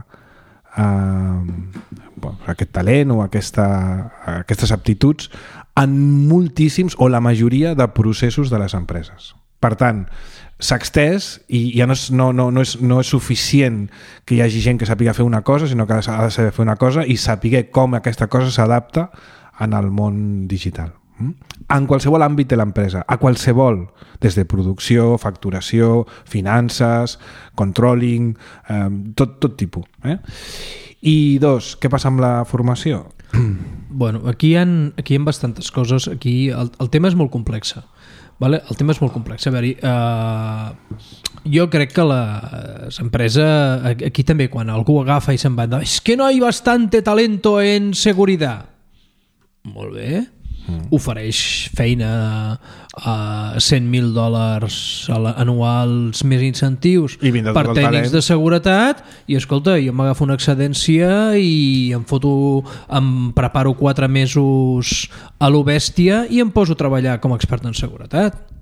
talent o aquestes aptituds en moltíssims o la majoria de processos de les empreses. Per tant, s'ha extès i ja no és suficient que hi hagi gent que sàpiga fer una cosa, sinó que ha de saber fer una cosa i sàpiga com aquesta cosa s'adapta en el món digital. En qualsevol àmbit de l'empresa, a qualsevol, des de producció, facturació, finances, controlling, tot tipus. I dos, què passa amb la formació? Bueno, aquí hi ha bastantes coses. Aquí el tema és molt complex. Vale? El tema és molt complex. A veure, jo crec que les empreses, aquí també, quan algú agafa i se'n va, és que no hi ha bastante talento en seguretat. Molt bé. Ofereix feina a $100,000 anuals més incentius per tècnics de seguretat i escolta, jo m'agafo una excedència i em preparo 4 mesos a lo bèstia i em poso a treballar com a expert en seguretat.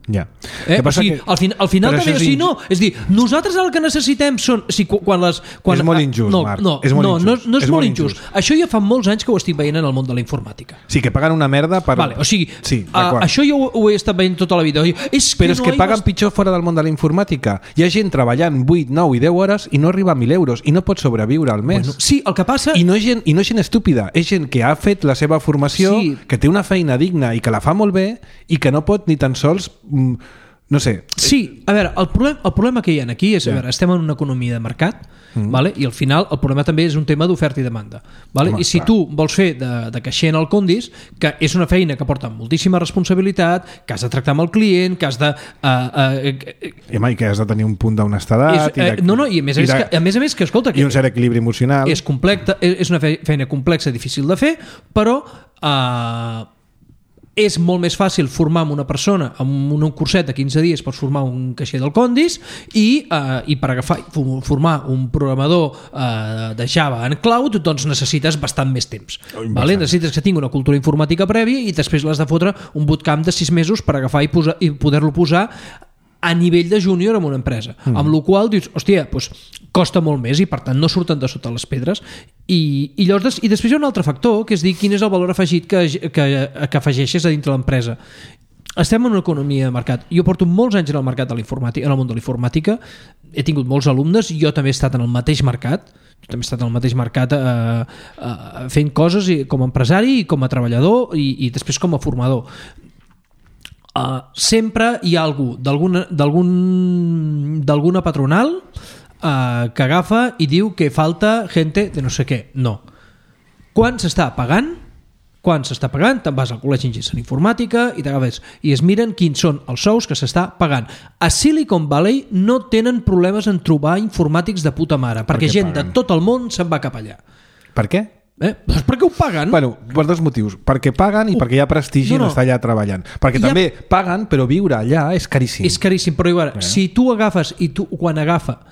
Ja. O sigui, al final també, o sigui, no, és dir, nosaltres el que necessitem són... O sigui, és molt injust, Marc. No és molt injust. Això ja fa molts anys que ho estic veient en el món de la informàtica. Sí, que paguen una merda per... Vale, o sigui, sí, això jo ho he estat veient tota la vida. Però és que paguen pitjor fora del món de la informàtica. Hi ha gent treballant 8, 9 i 10 hores i no arriba a 1.000 euros i no pot sobreviure al mes. Bueno, sí, el que passa... I no és gent estúpida, és gent que ha fet la seva formació, sí, que té una feina digna i que la fa molt bé i que no pot ni tan sols... No sé. Sí, a veure, el problema que hi ha aquí és, a veure, estem en una economia de mercat, vale? I al final el problema també és un tema d'oferta i demanda, vale? I si tu vols fer de caixer en el Condis, que és una feina que porta moltíssima responsabilitat, que has de tractar amb el client, que has de... I que has de tenir un punt d'honestedat... I a més a més que, escolta... I un cert equilibri emocional. És una feina complexa, difícil de fer, però... és molt més fàcil formar una persona amb un curset de 15 dies pots formar un caixer del Condis i per formar un programador de Java en cloud doncs necessites bastant més temps, vale? Necessites que tingui una cultura informàtica prèvia i després l'has de fotre un bootcamp de 6 mesos per agafar i poder-lo posar a nivell de júnior en una empresa, amb la qual dius, hòstia, doncs costa molt més i per tant no surten de sota les pedres i després hi ha un altre factor que és dir quin és el valor afegit que afegeixes a dintre l'empresa. Estem en una economia de mercat. Jo porto molts anys en el mercat de la informàtica, en el món de la informàtica, he tingut molts alumnes, jo també he estat en el mateix mercat, fent coses com a empresari, com a treballador i després com a formador. Sempre hi ha algú d'alguna patronal que agafa i diu que falta gente de no sé què. No. Quan s'està pagant, te'n vas al Col·legi d'Enginyers en Informàtica i t'agafes i es miren quins són els sous que s'està pagant. A Silicon Valley no tenen problemes en trobar informàtics de puta mare, perquè gent de tot el món se'n va cap allà. Per què? Doncs perquè ho paguen. Bueno, per dos motius. Perquè paguen i perquè hi ha prestigi en estar allà treballant. Perquè també paguen, però viure allà és caríssim. És caríssim, però igual, si tu agafes i una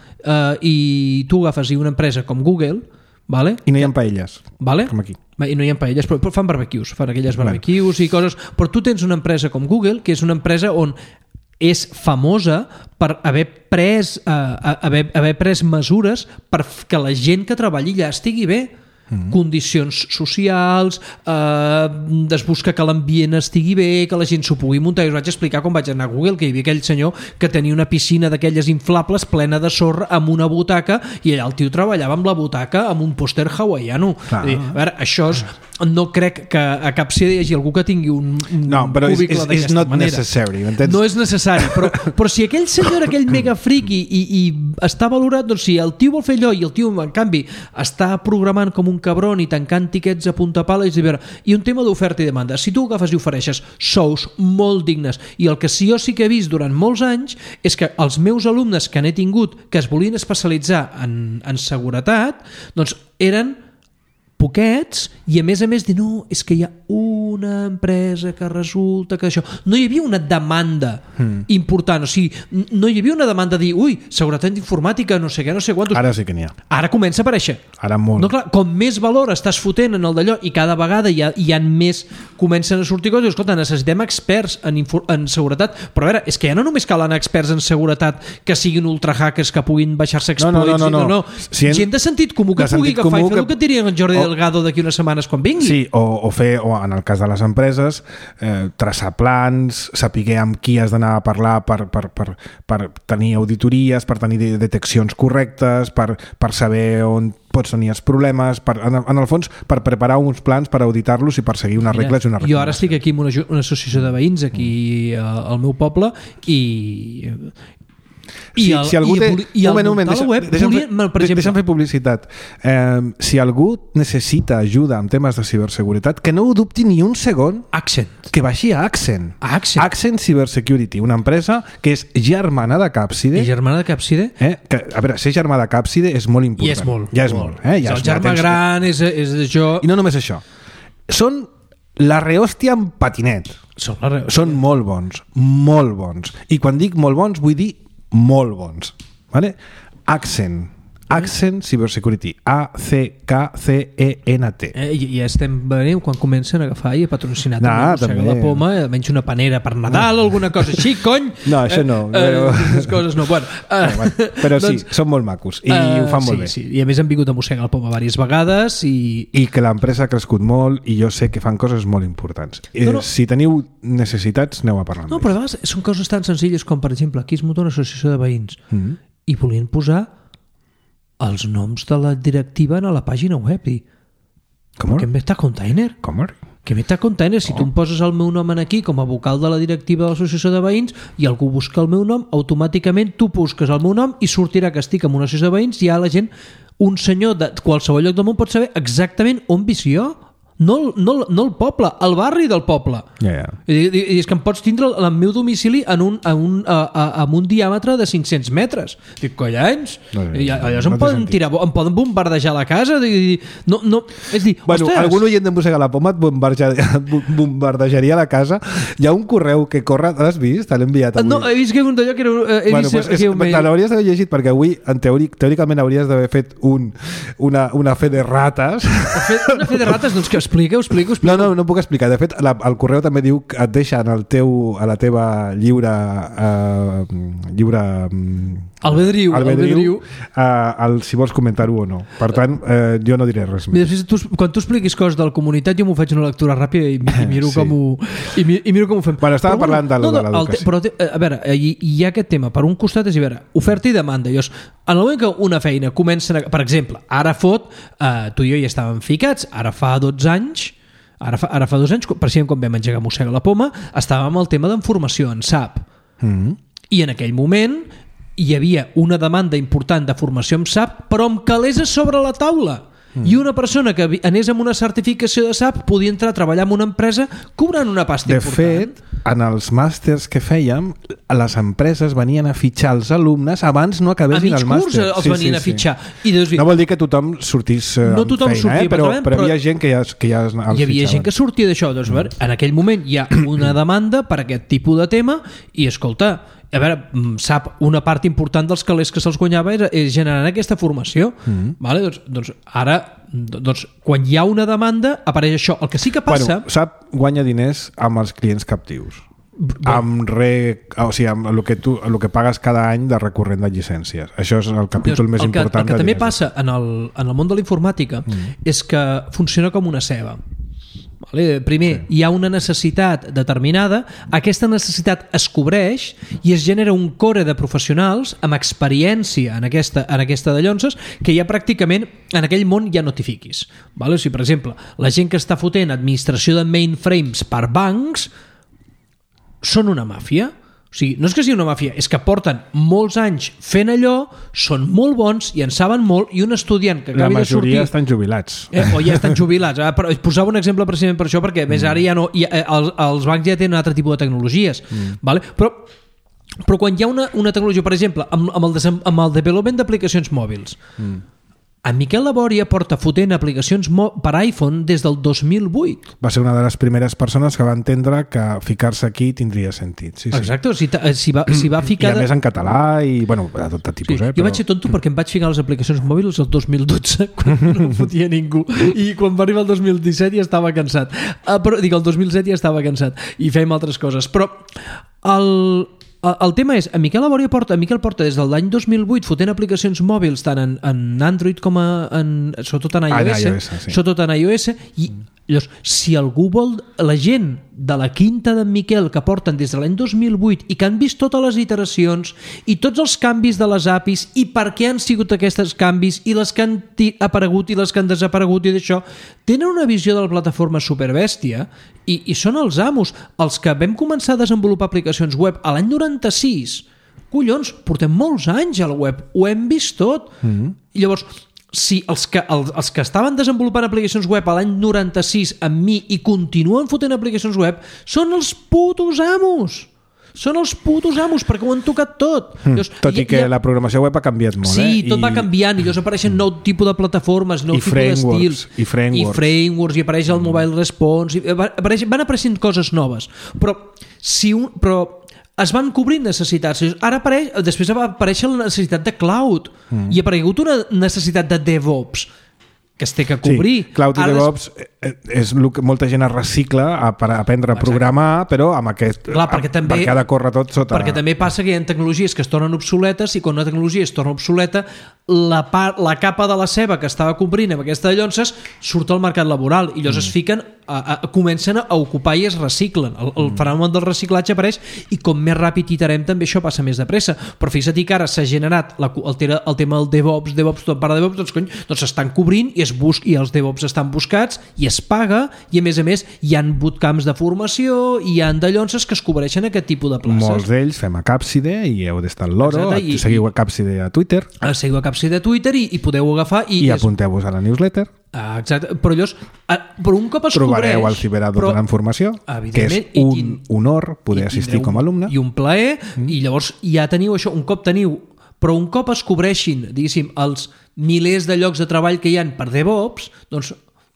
empresa com Google, vale? I no hi ha paelles, vale? com aquí. I no hi ha paelles, però fan barbecues, fan aquelles barbecues i coses. Però tu tens una empresa com Google, que és una empresa on és famosa per haver pres mesures per que la gent que treballi allà estigui bé. Condicions socials, es busca que l'ambient estigui bé, que la gent s'ho pugui muntar. I us vaig explicar quan vaig anar a Google que hi havia aquell senyor que tenia una piscina d'aquelles inflables plena de sorra amb una butaca i allà el tio treballava amb la butaca amb un pòster hawaiano. A veure, això no crec que a cap sede hi hagi algú que tingui un cubicle d'aquesta manera. Necessary, m'entens? No és necessari, però si aquell senyor, aquell mega friki i està valorat, doncs si el tio vol fer allò i el tio en canvi està programant com un cabron i tancant tiquets a punta pala i un tema d'oferta i demanda. Si tu agafes i ofereixes sous molt dignes i el que jo sí que he vist durant molts anys és que els meus alumnes que n'he tingut que es volien especialitzar en seguretat doncs eren poquets i a més dir no, és que hi ha una empresa que resulta que això... No hi havia una demanda important, o sigui, no hi havia una demanda de dir, ui, seguretat informàtica, no sé què, no sé quantos... Ara sí que n'hi ha. Ara comença a aparèixer. Ara molt. No, clar, com més valor estàs fotent en el d'allò i cada vegada hi ha més... Comencen a sortir coses, escolta, necessitem experts en seguretat, però a veure, és que ja no només calen experts en seguretat que siguin ultrahackers que puguin baixar-se exploits, no. Gent de sentit comú que pugui agafar i fer el que et dirien en Jordi Delgado d'aquí unes setmanes quan vingui. Sí, o en el cas de les empreses, traçar plans, saber amb qui has d'anar a parlar per tenir auditories, per tenir deteccions correctes, per saber on pots tenir els problemes, en el fons per preparar uns plans per auditar-los i per seguir unes regles i una recomanació. Jo ara estic aquí amb una associació de veïns aquí al meu poble i si algú té... Deixa'm fer publicitat. Si algú necessita ajuda amb temes de ciberseguretat, que no ho dubti ni un segon, que baixi a Accent. Accent Cybersecurity, una empresa que és germana de Capside. I germana de Capside? A veure, ser germà de Capside és molt important. I és molt. Ja és molt. El germà gran és això... I no només això. Són la rehòstia en patinet. Són molt bons, molt bons. I quan dic molt bons, vull dir molt bons. Vale? Accent Accent Cybersecurity, ACKCENT. I estem venint quan comencen a agafar i a patrocinar també. la poma, almenys una panera per Nadal, alguna cosa així, cony! No, això no. Les coses no. Bueno, però sí, són molt macos i ho fan molt bé. Sí. I a més han vingut a mossegar la poma diverses vegades i que l'empresa ha crescut molt i jo sé que fan coses molt importants. Si teniu necessitats, aneu a parlar amb ells. Però a vegades són coses tan senzilles com, per exemple, aquí es munta una associació de veïns i volien posar els noms de la directiva a la pàgina web. Com? Que meta container. Com? Que meta container. Si tu em poses el meu nom aquí com a vocal de la directiva de l'associació de veïns i algú busca el meu nom, automàticament tu busques el meu nom i sortirà que estic en una associació de veïns i ja la gent, un senyor de qualsevol lloc del món pot saber exactament on visc jo. No el poble, el barri del poble. I és que em pots tindre el meu domicili amb un diàmetre de 500 metres. Dic, collanys, llavors em poden bombardejar la casa. És dir, bueno, algun oient de Mossega la Poma et bombardejaria la casa. Hi ha un correu que corre, l'has vist? Te l'he enviat avui. No, he vist que un d'allò que era... te l'hauries d'haver llegit perquè avui teòricament hauries d'haver fet una fe de rates. Una fe de rates? Doncs que explica. No puc explicar. De fet, el correu també diu que et deixa a la teva lliure albedriu si vols comentar-ho o no. Per tant, jo no diré res més. Quan tu expliquis coses de la comunitat, jo m'ho faig una lectura ràpida i miro com ho fem. Bueno, estava parlant de l'educació. Però, a veure, hi ha aquest tema. Per un costat és, a veure, oferta i demanda. En el moment que una feina comença... Per exemple, ara tu i jo ja estàvem ficats, ara fa 12 anys, precisament quan vam engegar Mossega la Poma, estàvem amb el tema d'informació en SAP. I en aquell moment hi havia una demanda important de formació en SAP, però amb calés a sobre la taula. I una persona que anés amb una certificació de SAP podia entrar a treballar en una empresa cobrant una pasta important. De fet, en els màsters que fèiem, les empreses venien a fitxar els alumnes abans no acabessin el màster. A mig curs els venien a fitxar. No vol dir que tothom sortís amb feina, però hi havia gent que ja els fitxaven. Hi havia gent que sortia d'això. En aquell moment hi ha una demanda per aquest tipus de tema i, escolta, a veure, sap, una part important dels calés que se'ls guanyava és generar aquesta formació. Vale? Doncs ara, quan hi ha una demanda, apareix això. El que sí que passa... Bueno, SAP guanya diners amb els clients captius. Amb el que pagues cada any de recurrent de llicències. Això és el capítol més important. El que també passa en el món de la informàtica és que funciona com una ceba. Primer, hi ha una necessitat determinada, aquesta necessitat es cobreix i es genera un core de professionals amb experiència en aquesta de llonses que ja pràcticament en aquell món ja no t'hi fiquis. O sigui, per exemple, la gent que està fotent administració de mainframes per bancs són una màfia. O sigui, no és que sigui una màfia, és que porten molts anys fent allò, són molt bons i en saben molt, i un estudiant que acabi de sortir... La majoria estan jubilats. O ja estan jubilats. Però posava un exemple precisament per això, perquè més ara ja no... Els bancs ja tenen un altre tipus de tecnologies. Però quan hi ha una tecnologia, per exemple, amb el development d'aplicacions mòbils, en Miquel Labòria porta fotent aplicacions per iPhone des del 2008. Va ser una de les primeres persones que va entendre que ficar-se aquí tindria sentit. Sí. Exacte, s'hi va ficar... I a més en català i, bueno, de tot tipus. Jo vaig ser tonto perquè em vaig ficar les aplicacions mòbils el 2012, quan no fotia ningú. I quan va arribar el 2017 ja estava cansat. El 2007 ja estava cansat. I fèiem altres coses. Però el tema és, Miquel porta des de l'any 2008 fotent aplicacions mòbils tant en Android com sobretot en iOS, sobretot en iOS, i llavors, si algú vol, la gent de la quinta d'en Miquel que porten des de l'any 2008 i que han vist totes les iteracions i tots els canvis de les APIs i per què han sigut aquests canvis i les que han aparegut i les que han desaparegut i d'això, tenen una visió de la plataforma superbèstia i són els amos. Els que vam començar a desenvolupar aplicacions web a l'any 96, collons, portem molts anys al web, ho hem vist tot. I llavors, si els que estaven desenvolupant aplicacions web a l'any 96 amb mi i continuen fotent aplicacions web són els putos amos. Són els putos amos perquè ho han tocat tot. Tot i que la programació web ha canviat molt. Sí, tot va canviant i llavors apareixen nou tipus de plataformes, nou tipus d'estils i frameworks i apareix el mobile response, van apareixent coses noves. Però es van cobrint necessitats. Després va aparèixer la necessitat de cloud i ha aparegut una necessitat de DevOps que es té que cobrir. Sí, Cloud i DevOps és el que molta gent es recicla per aprendre a programar, però amb aquest... Clar, perquè ha de córrer tot sota... Perquè també passa que hi ha tecnologies que es tornen obsoletes i quan una tecnologia es torna obsoleta, la capa de la ceba que estava cobrint amb aquesta de llonces surt al mercat laboral i llavors es fiquen, comencen a ocupar i es reciclen. El fenomen del reciclatge apareix i com més ràpid iterem també això passa més de pressa. Però fixa't que ara s'ha generat el tema del DevOps, tot part de DevOps, doncs s'estan cobrint i els DevOps estan buscats i es paga i a més hi ha bootcamps de formació i hi ha de llonces que es cobreixen aquest tipus de places. Molts d'ells fem a Capside i heu d'estar al loro. Seguiu a Capside a Twitter. Seguiu a Capside a Twitter i podeu agafar i apunteu-vos a la newsletter. Exacte, però llavors un cop es trobareu al Ciberador de la Informació, que és un honor poder assistir com a alumne i un plaer, i llavors ja teniu això, un cop però un cop es cobreixin, diguéssim, els milers de llocs de treball que hi ha per DevOps, doncs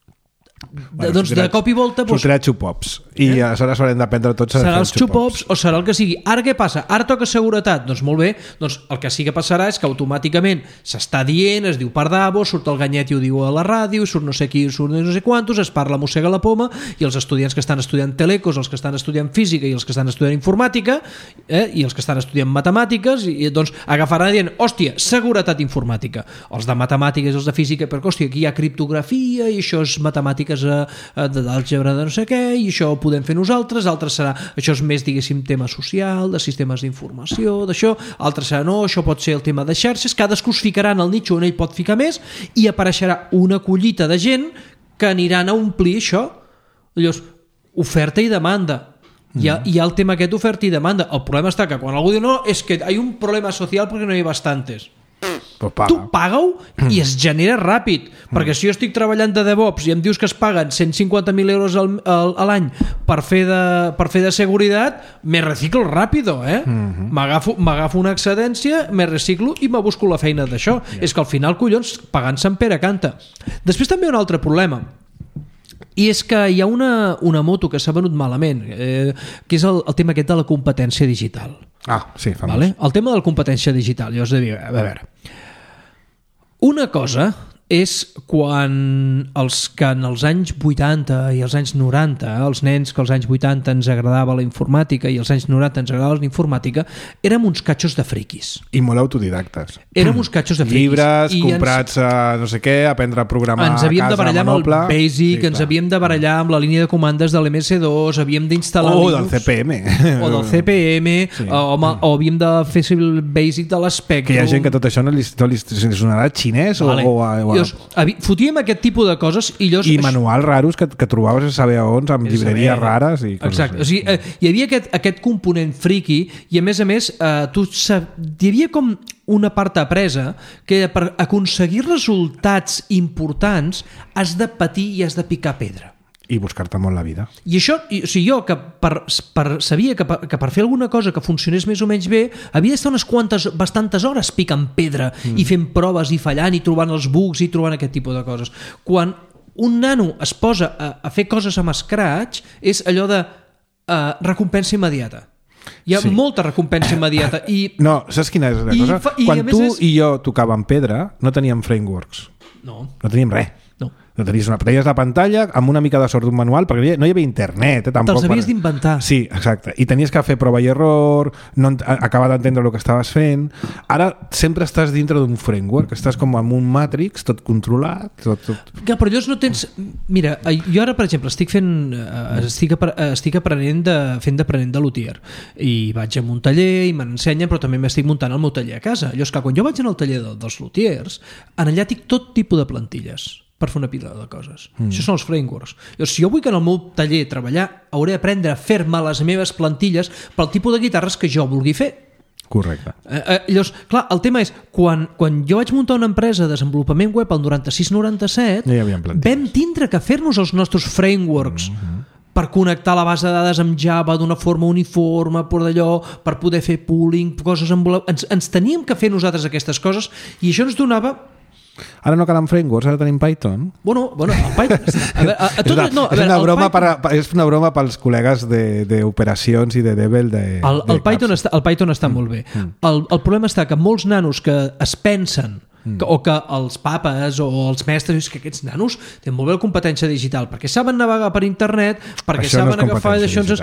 de cop i volta sortirà xupops i aleshores haurem d'aprendre tots a fer els xupops o serà el que sigui. Ara què passa? Ara toca seguretat. Doncs molt bé, doncs el que sí que passarà és que automàticament s'està dient, es diu per Davos, surt el Ganyet i ho diu a la ràdio, surt no sé qui, surt no sé quantos, es parla, mossega la poma, i els estudiants que estan estudiant telecos, els que estan estudiant física i els que estan estudiant informàtica i els que estan estudiant matemàtiques i doncs agafaran dient, hòstia, seguretat informàtica. Els de matemàtiques i els de física, perquè hòstia, aquí hi ha criptografia i això és matemàtiques d'àlgebra de no sé què i això ho podem fer nosaltres, altres serà això és més, diguéssim, tema social de sistemes d'informació, d'això, altres serà no, això pot ser el tema de xarxes, cadascú es ficarà en el nicho on ell pot ficar més i apareixerà una collita de gent que aniran a omplir això. Llavors, oferta i demanda. Hi ha el tema aquest d'oferta i demanda. El problema està que quan algú diu no, és que hi ha un problema social perquè no hi ha bastantes. Tu paga-ho i es genera ràpid, perquè si jo estic treballant de DevOps i em dius que es paguen 150.000 euros a l'any per fer de seguretat, me reciclo ràpido, m'agafo una excedència, me reciclo i me busco la feina d'això. És que al final, collons, pagant Sant Pere canta. Després també hi ha un altre problema, i és que hi ha una moto que s'ha venut malament, que és el tema aquest de la competència digital. Sí, famós. Vale? El tema de la competència digital. Llavors, a veure, una cosa és quan els que en els anys 80 i els anys 90, els nens que als anys 80 ens agradava la informàtica i als anys 90 ens agradava la informàtica, érem uns catxos de friquis. I molt autodidactes. Érem uns catxos de friquis. Llibres, comprats a no sé què, aprendre a programar a casa, ens havíem de barallar amb el Basic, ens havíem de barallar amb la línia de comandes de l'MS2, havíem d'instal·lar Linux. Del CPM. O del CPM, o havíem de fer el Basic de l'Spectrum. Que hi ha gent que tot això no li sonarà xinès fotíem aquest tipus de coses i manuals raros que trobaves a saber on amb llibreries rares i coses. Exacte, o sigui, hi havia aquest component friqui i a més hi havia com una part apresa que per aconseguir resultats importants has de patir i has de picar pedra i buscar-te molt la vida. I això, o sigui, jo que sabia que per fer alguna cosa que funcionés més o menys bé havia d'estar bastantes hores picant pedra i fent proves i fallant i trobant els bugs i trobant aquest tipus de coses. Quan un nano es posa a fer coses amb Scratch és allò de recompensa immediata. Hi ha molta recompensa immediata. No, saps quina és la cosa? Quan tu i jo tocàvem pedra no teníem frameworks. No teníem res. No tenies la pantalla amb una mica de sort d'un manual perquè no hi havia internet. Te'ls havies d'inventar. Sí, exacte. I tenies que fer prova i error, no acabar d'entendre el que estaves fent. Ara sempre estàs dintre d'un framework, estàs com amb un Matrix, tot controlat. Però llavors no tens... Mira, jo ara, per exemple, estic aprenent de luthier i vaig a un taller i m'ensenyen, però també m'estic muntant el meu taller a casa. Llavors, quan jo vaig al taller dels luthiers, en allà tinc tot tipus de plantilles per fer una pila de coses. Això són els frameworks. Llavors, si jo vull que en el meu taller treballar, hauré d'aprendre a fer-me les meves plantilles pel tipus de guitarres que jo vulgui fer. Correcte. Llavors, clar, el tema és, quan jo vaig muntar una empresa de desenvolupament web al 96-97, vam tindre que fer-nos els nostres frameworks per connectar la base de dades amb Java d'una forma uniforme, per poder fer pooling, coses amb... Ens teníem que fer nosaltres aquestes coses i això ens donava Ara no calen frameworks, ara tenim Python. Bueno, el Python És una broma pels col·legues d'operacions i de Devel el Python està molt bé. El problema està que molts nanos que es pensen o que els papes o els mestres, que aquests nanos tenen molt bé la competència digital perquè saben navegar per internet, perquè això saben no agafar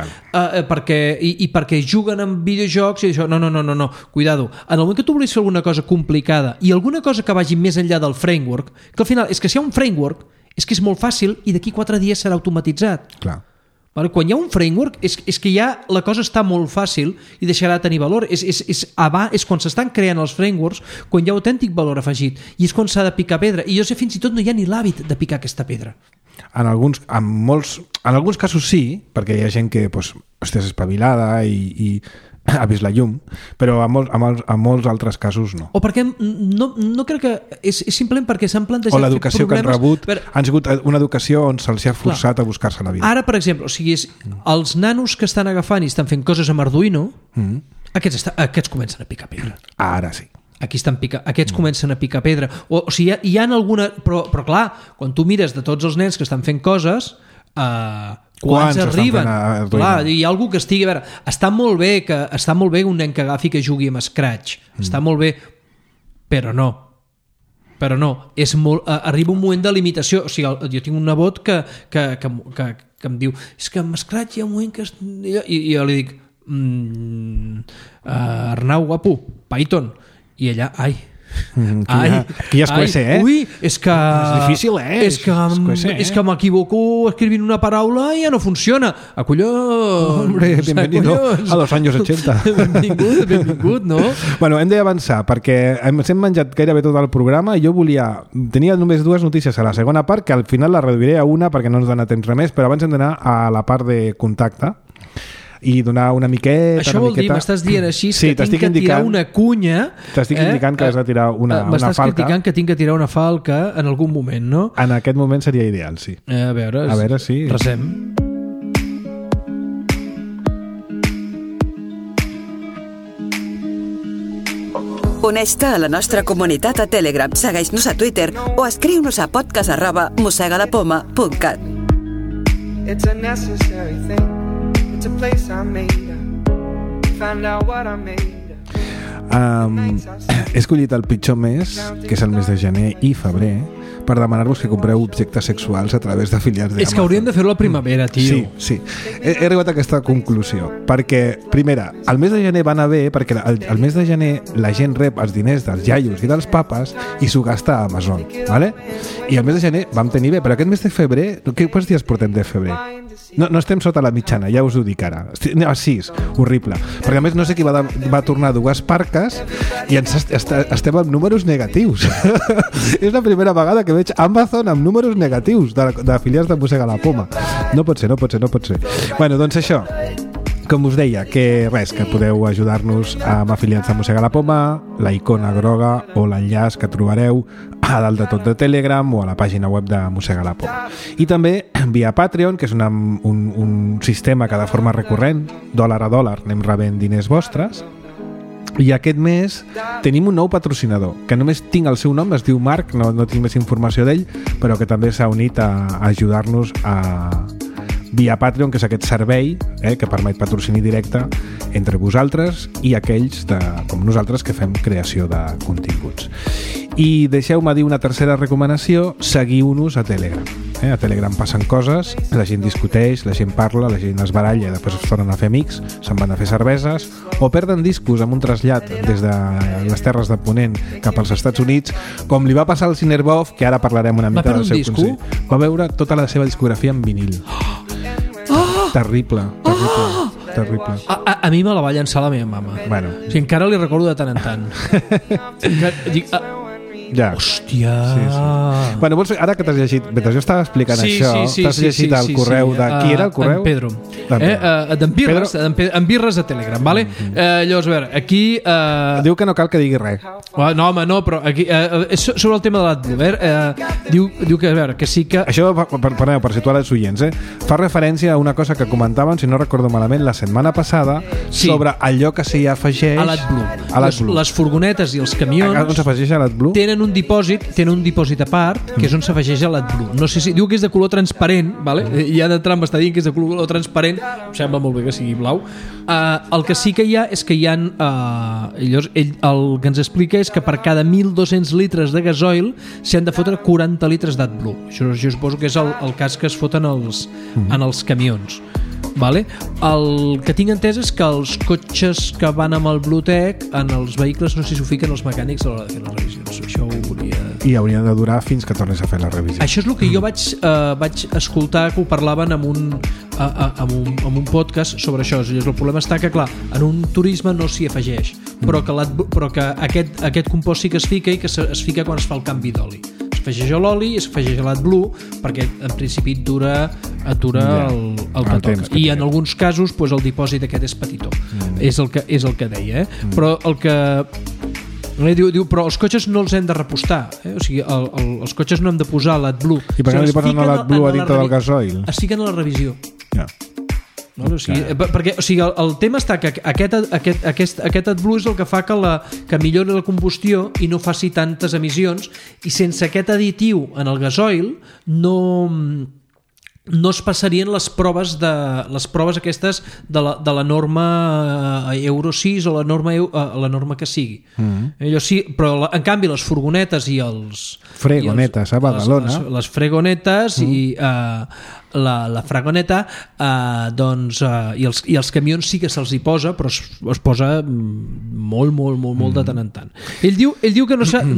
perquè juguen amb videojocs i això, no, cuidado, en el moment que tu volis fer alguna cosa complicada i alguna cosa que vagi més enllà del framework, que al final és que si hi ha un framework és que és molt fàcil i d'aquí 4 dies serà automatitzat. Clar. Quan hi ha un framework és que ja la cosa està molt fàcil i deixarà de tenir valor. És quan s'estan creant els frameworks quan hi ha autèntic valor afegit i és quan s'ha de picar pedra, i jo sé fins i tot no hi ha ni l'hàbit de picar aquesta pedra. En alguns casos sí, perquè hi ha gent que és espavilada i ha vist la llum, però a molts altres casos no. O perquè no crec que és simplement perquè s'han plantejat o l'educació que han rebut han sigut una educació on se'ls ha forçat a buscar-se la vida. Ara, per exemple, els nanos que estan agafant i estan fent coses amb Arduino, aquests comencen a picar pedra. Ara sí. Aquests comencen a picar pedra. O sigui, hi ha alguna... Però clar, quan tu mires de tots els nens que estan fent coses... Quants arriben? Clar, hi ha algú que estigui... A veure, està molt bé un nen que agafi que jugui amb Scratch. Està molt bé, però no. Arriba un moment de limitació. O sigui, jo tinc un nebot que em diu és que amb Scratch hi ha un moment que... I jo li dic Arnau, guapo, Python. I ella, Aquí es cuece, Ui, és que... És difícil, És que m'equivoco escrivint una paraula i ja no funciona. Collons! Hombre, bienvenido a los años 80. Benvingut, no? Bueno, hem d'avançar, perquè hem menjat gairebé tot el programa i jo tenia només 2 notícies a la segona part, que al final la reduiré a una perquè no ens dona temps res més, però abans hem d'anar a la part de contacte i donar una miqueta... Això vol dir, m'estàs dient així sí, que tinc que tirar una cunya... T'estic indicant que has de tirar una falca. M'estàs criticant que tinc que tirar una falca en algun moment, no? En aquest moment seria ideal, sí. A veure sí. Resem. Uneix-te a la nostra comunitat a Telegram, segueix-nos a Twitter o escriu-nos a podcast@mosegalapoma.cat. It's a necessary thing. It's a place I made up. Find out what I made up. He escollit el pitjor mes, que és el mes de gener i febrer, per demanar-vos que compreu objectes sexuals a través d'afiliats d'Amazon. És que hauríem de fer-ho a la primavera, tio. Sí. He arribat a aquesta conclusió, perquè, primera, el mes de gener va anar bé, perquè el mes de gener la gent rep els diners dels iaios i dels papes i s'ho gasta a Amazon, ¿vale? I el mes de gener vam tenir bé, però aquest mes de febrer, quants dies portem de febrer? No estem sota la mitjana, ja us ho dic ara. 6, horrible. Perquè a més no sé qui va tornar 2 parques i estem amb números negatius. És la primera vegada que veig Amazon amb números negatius d'afiliats de Mossega la Poma. No pot ser. Bueno, doncs això. Com us deia, que podeu ajudar-nos amb afiliats de Mossega la Poma, la icona groga o l'enllaç que trobareu a dalt de tot de Telegram o a la pàgina web de Mossega la Poma. I també via Patreon, que és un sistema que de forma recurrent, dòlar a dòlar, anem rebent diners vostres. I aquest mes tenim un nou patrocinador, que només tinc el seu nom, es diu Marc, no tinc més informació d'ell, però que també s'ha unit a ajudar-nos via Patreon, que és aquest servei que permet patrocini directe entre vosaltres i aquells com nosaltres que fem creació de continguts. I deixeu-me dir una tercera recomanació: seguiu-nos a Telegram. A Telegram passen coses, la gent discuteix, la gent parla, la gent es baralla i després es tornen a fer amics, se'n van a fer cerveses o perden discos amb un trasllat des de les terres de Ponent cap als Estats Units, com li va passar al Sinerbov, que ara parlarem una mica del seu consell. Va veure tota la seva discografia en vinil. Terrible. A mi me la va llançar la meva mama. Bueno. O sigui, encara li recordo de tant en tant. Ja. Hòstia. Sí. Bueno, vols fer, ara que t'has llegit, mentre jo estava explicant això, t'has llegit el correu de... Qui era el correu? En Pedro. En birres a Telegram, vale? Llavors, a veure, aquí... Diu que no cal que digui res. No, home, no, però aquí... sobre el tema de l'AdBlue, diu que, a veure, que sí que... Això, per situar els oients, fa referència a una cosa que comentaven, si no recordo malament, la setmana passada, sobre allò que s'hi afegeix... A l'AdBlue. Les furgonetes i els camions... On s'afegeix a l'AdBlue? Tenen tenen un dipòsit a part, que és on s'afegeix l'AdBlue. No sé si diu que és de color transparent, vale? Ja de tram està dient que és de color transparent, em sembla molt bé que sigui blau. El que sí que hi ha és que hi ha el que ens explica és que per cada 1.200 litres de gasoil s'han de fotre 40 litres d'AdBlue. Això jo suposo que és el cas que es foten en els camions. Vale? El que tinc entès és que els cotxes que van amb el Bluetech en els vehicles no sé si ho fiquen els mecànics a l'hora de fer les revisions. Això ho hauria... I haurien de durar fins que tornes a fer la revisió. Això és el que jo vaig escoltar, que ho parlaven amb un podcast sobre això. El problema està que, clar, en un turisme no s'hi afegeix, però que aquest compost sí que es fica, i que es fica quan es fa el canvi d'oli. S'afegeix l'oli i s'afegeix l'AdBlue, perquè en principi et dura el que toca. I en alguns casos el dipòsit aquest és petitó. És el que deia. Però el que... Diu, però els cotxes no els hem de repostar. O sigui, els cotxes no hem de posar l'AdBlue. I per què no li posen l'AdBlue a dintre del gasoil? Es fiquen a la revisió. Ja. No? Perquè el tema està que aquest AdBlue és el que fa que millori la combustió i no faci tantes emissions, i sense aquest additiu en el gasoil no es passarien les proves aquestes de la norma Euro 6 o la norma que sigui. Sí, però en canvi les furgonetes i els fregonetes a Badalona, les fregonetes i la fragoneta i els camions sí que se'ls hi posa, però es posa molt de tant en tant. Ell diu que no s'ha...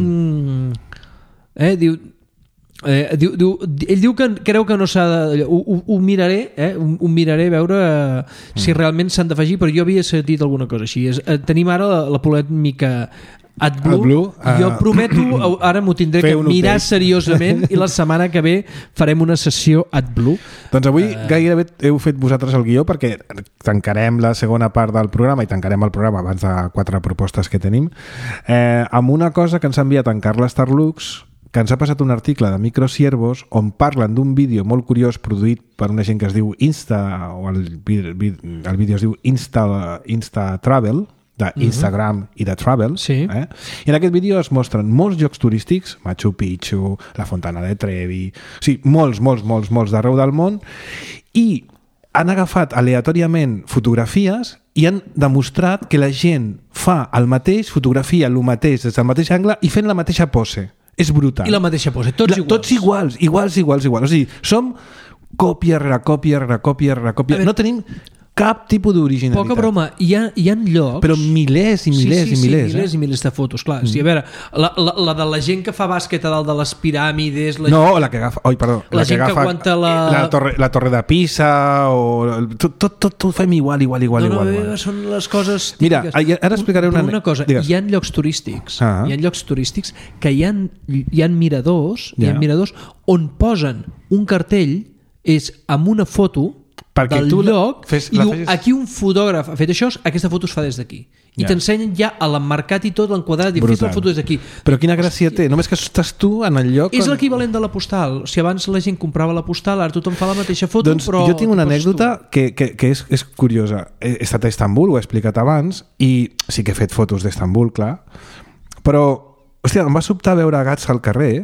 ell diu que creu que no s'ha de... Ho miraré, ho miraré a veure si realment s'han d'afegir, però jo havia sentit alguna cosa així. Tenim ara la polèmica AdBlue. Jo prometo, ara m'ho tindré que mirar seriosament, i la setmana que ve farem una sessió AdBlue. Doncs avui gairebé heu fet vosaltres el guió, perquè tancarem la segona part del programa, i tancarem el programa abans de 4 propostes que tenim, amb una cosa que ens ha enviat en Carles Tarlux, que ens ha passat un article de Microsiervos on parlen d'un vídeo molt curiós produït per una gent que es diu Insta, o el vídeo es diu Insta Travel, d'Instagram i de Travel. Sí. I en aquest vídeo es mostren molts llocs turístics, Machu Picchu, la Fontana de Trevi, o sigui, molts d'arreu del món, i han agafat aleatòriament fotografies i han demostrat que la gent fa el mateix, fotografia el mateix des del mateix angle i fent la mateixa pose. És brutal. I la mateixa pose, tots iguals. Iguals. O sigui, som còpia rere còpia rere còpia rere còpia. No tenim cap tipus d'originalitat. Poca broma, hi ha llocs... Però milers i milers i milers. Milers i milers de fotos, clar. Sí, a veure, la de la gent que fa bàsquet a dalt de les piràmides... La que agafa... La gent que aguanta la torre de Pisa, o... Tot ho fem igual. No, són les coses típiques. Mira, ara explicaré una cosa. Digues. Hi ha llocs turístics que hi ha miradors on posen un cartell amb una foto del lloc, i diu, aquí un fotògraf ha fet això, aquesta foto es fa des d'aquí. I t'ensenyen ja l'emmarcat i tot, l'enquadrat, i fes la foto des d'aquí. Però quina gràcia té, només que estàs tu en el lloc... És l'equivalent de la postal. Si abans la gent comprava la postal, ara tothom fa la mateixa foto, doncs però... Jo tinc una anècdota que és curiosa. He estat a Istanbul, ho he explicat abans, i sí que he fet fotos d'Istanbul, clar, però, hòstia, em va sobtar veure gats al carrer.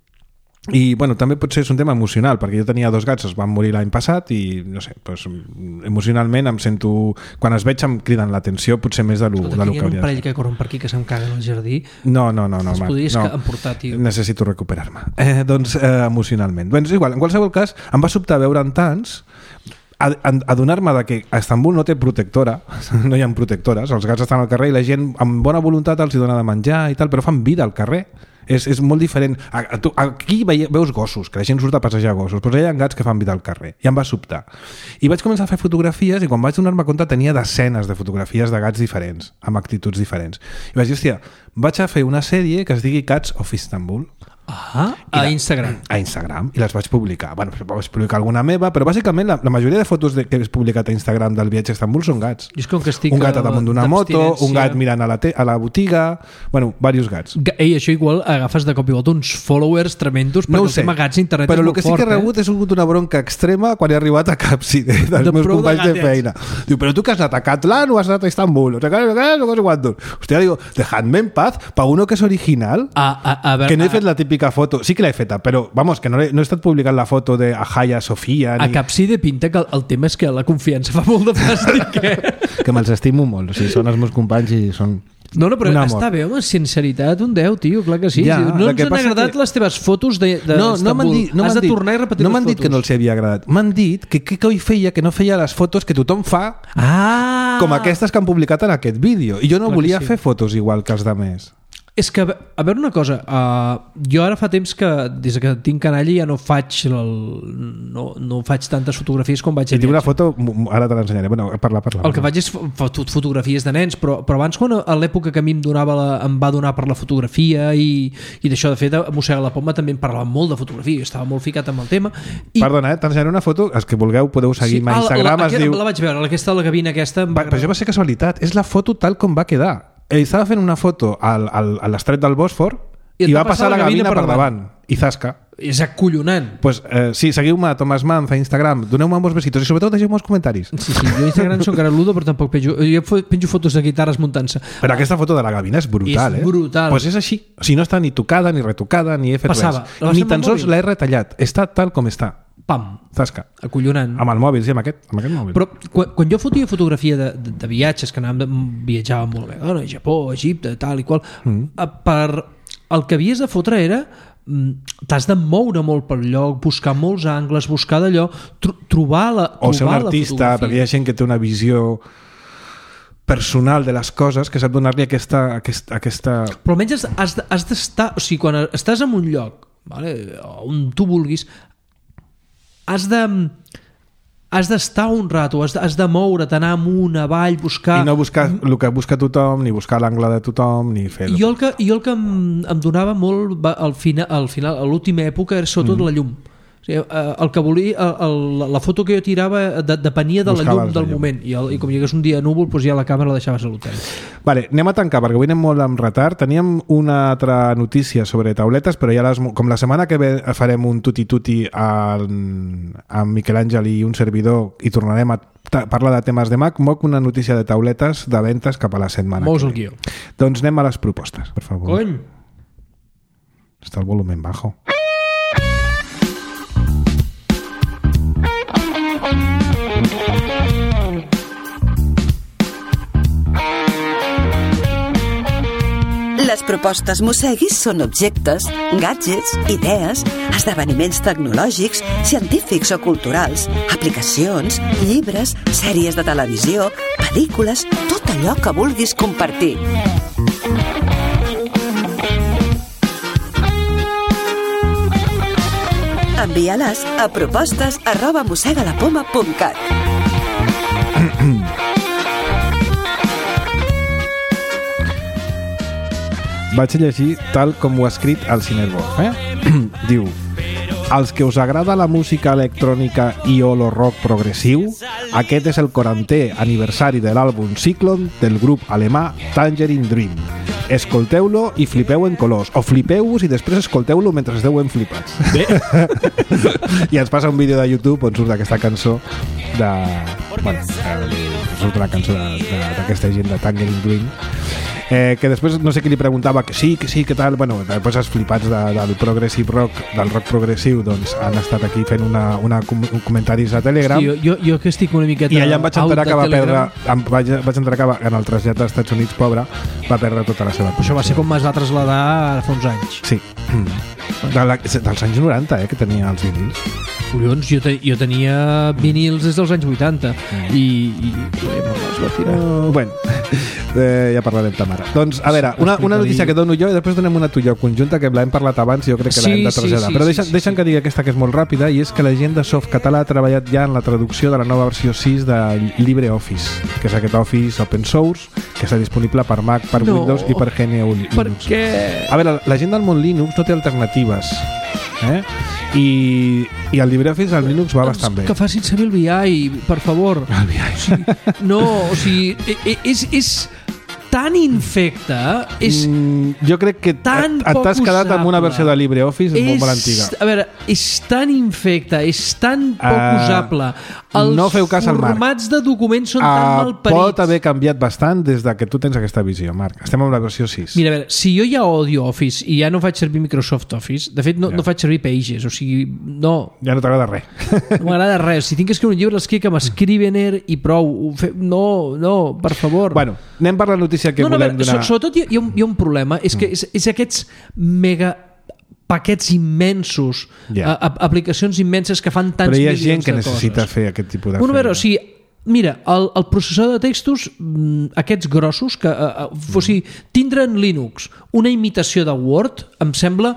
I bueno, també potser és un tema emocional, perquè jo tenia 2 gats, es van morir l'any passat, i no sé, doncs, emocionalment em sento, quan els veig em criden l'atenció potser més de lo que hauria de fer. Hi ha un parell que corren per aquí que se'm caguen al jardí. No, els podries emportar, tio. Necessito recuperar-me. Doncs emocionalment. Doncs igual, en qualsevol cas em va sobtar veure'n tants, adonar-me que a Istanbul no té protectora, no hi ha protectores, els gats estan al carrer i la gent amb bona voluntat els hi dona de menjar i tal, però fan vida al carrer. És molt diferent. Aquí veus gossos, que la gent surt a passejar gossos, però hi ha gats que fan vida al carrer, i em va sobtar. I vaig començar a fer fotografies, i quan vaig donar-me compte tenia desenes de fotografies de gats diferents, amb actituds diferents. I vaig dir, hòstia, vaig a fer una sèrie que es digui Cats of Istanbul. A Instagram. A Instagram, i les vaig publicar. Bueno, vaig publicar alguna meva, però bàsicament la majoria de fotos que he publicat a Instagram del viatge a Istanbul són gats. Jo és com que estic un gat damunt d'una moto, un gat mirant a la botiga, bueno, diversos gats. Ei, això igual agafes de cop i volta uns followers tremendos, perquè el tema gats a internet però és molt fort. Però el que sí que he rebut és una bronca extrema quan he arribat a Capside, dels meus companys de feina. Diu, però tu que has anat a Catlan o has anat a Istanbul? No sé quantos. Hòstia, digo, dejadme en paz, pa uno que és original, que no he fet la típica foto. Sí que l'he feta, però, vamos, que no he estat publicant la foto de Ajaya Sofia. A Capside pinta que el tema és que la confiança fa molt de plàstic, Que me'ls estimo molt. O sigui, són els meus companys i són... No, però està bé, home, sinceritat, un 10, tio, clar que sí. Ja, no ens han agradat les teves fotos d'Istanbul. Has de tornar i repetir les fotos. No m'han dit que no els havia agradat. M'han dit que què coi feia, que no feia les fotos que tothom fa, com aquestes que han publicat en aquest vídeo. I jo no volia fer fotos igual que els altres. És que, a veure una cosa, jo ara fa temps que, des que tinc canalla, ja no faig no faig tantes fotografies com vaig a tinc una foto, ara te l'ensenyaré. Bueno, parla. El que faig és fotografies de nens, però abans, quan a l'època que a mi em va donar per la fotografia i d'això, de fet, a Mossega la Poma també em parlava molt de fotografia, estava molt ficat amb el tema. Perdona, t'ensenyaré una foto, els que vulgueu podeu seguir-me a Instagram. La vaig veure, aquesta, la gavina aquesta... Però això va ser casualitat, és la foto tal com va quedar. Estava fent una foto a l'estret del Bòsfor i va passar la gavina per davant i zasca. És acollonant. Pues, sí, seguiu-me a Tomàs Manz a Instagram, doneu-me molts besitos i sobretot deixeu-me els comentaris. Sí, jo a Instagram soc garaludo, però tampoc penjo fotos de guitarres muntant-se. Però aquesta foto de la gavina és brutal, És brutal. Pues és així. O sigui, no està ni tocada, ni retocada, ni he fet res. Ni tan sols l'he retallat. Està tal com està. Pam. Zasca. Acollonant. Amb el mòbil, sí, amb aquest mòbil. Però quan jo fotia fotografia de viatges, que viatjàvem molt bé, a Japó, a Egipte, tal i qual, el que havies de fotre era t'has de moure molt pel lloc, buscar molts angles, buscar d'allò, trobar la fotografia. O ser un artista, perquè hi ha gent que té una visió personal de les coses, que sap donar-li aquesta... Però almenys has d'estar... O sigui, quan estàs en un lloc, vale, on tu vulguis, has d'estar un rato, has de moure't, anar amunt, avall, buscar... I no buscar el que busca tothom, ni buscar l'angle de tothom, ni fer... Jo el que em donava molt al final, a l'última època, era sobretot la llum. O sigui, el que volia, la foto que jo tirava depenia de la llum del moment, i com hi hagués un dia núvol, doncs ja la càmera la deixaves a l'hotel. Vale, anem a tancar, perquè avui anem molt amb retard. Teníem una altra notícia sobre tauletes, però ja com la setmana que ve farem un tuti-tuti amb Miquel Àngel i un servidor i tornarem a parlar de temes de Mac, moc una notícia de tauletes de ventes cap a la setmana. Mous el guió. Doncs anem a les propostes, per favor. Cony! Està el volumen bajo. Les propostes Mosseguis són objectes, gadgets, idees, esdeveniments tecnològics, científics o culturals, aplicacions, llibres, sèries de televisió, pel·lícules, tot allò que vulguis compartir. Envia-les a propostes@mossegalapoma.cat. Vaig a llegir tal com ho ha escrit el Cinerbov. Diu: als que us agrada la música electrònica i o lo rock progressiu, aquest és el 40è aniversari de l'àlbum Cyclone del grup alemà Tangerine Dream. Escolteu-lo i flipeu en colors, o flipeu-vos i després escolteu-lo mentre esteu flipats. Bé. I ens passa un vídeo de YouTube on surt aquesta cançó surt la cançó d'aquesta gent de Tangerine Dream, que després no sé qui li preguntava que sí, que tal, bueno, després els flipats del progressive rock, del rock progressiu, doncs han estat aquí fent comentaris a Telegram. Sí, jo que estic una miqueta i allà em vaig enterar que va perdre, vaig enterar que en el trasllat als Estats Units, pobre, va perdre tota la seva posició. Això va ser com es va traslladar fa uns anys. Sí, dels anys 90, que tenia els vinils. Collons, jo tenia vinils des dels anys 80 i es va tirar. Bueno, Ja parlarem ta mare. Doncs, a veure, una notícia que dono jo i després donem una tuya conjunta que l'hem parlat abans i jo crec que l'hem de traslladar. Però deixa'm que digui aquesta que és molt ràpida i és que la gent de Softcatalà ha treballat ja en la traducció de la nova versió 6 de LibreOffice, que és aquest Office open source que està disponible per Mac, per Windows i per GNU Linux. Per què? A veure, la gent del món Linux no té alternatives. I el LibreOffice al Linux va bastant bé. Que facin servir el VI, per favor. El VI. És tan infecte, jo crec que t'has quedat amb una versió de LibreOffice molt antiga. A veure, és tan infecte, és tan poc usable. No feu cas al Marc. Els formats de documents són tan malparits. Pot haver canviat bastant des de que tu tens aquesta visió, Marc. Estem amb la versió 6. Mira, a veure, si jo ja odio Office i ja no faig servir Microsoft Office, de fet no faig servir Pages, o sigui, no. Ja no t'agrada res. No m'agrada res. Si tinc que escriure un llibre, l'escric amb Scrivener i prou. No, per favor. Bueno, anem per la notícia que volem donar. Sobretot hi ha un problema, és que és aquests mega paquets immensos, aplicacions immenses que fan tants milions de coses. Però hi ha gent que necessita fer aquest tipus de feina. A veure, o sigui, mira, el processador de textos, aquests grossos, que tindre en Linux una imitació de Word, em sembla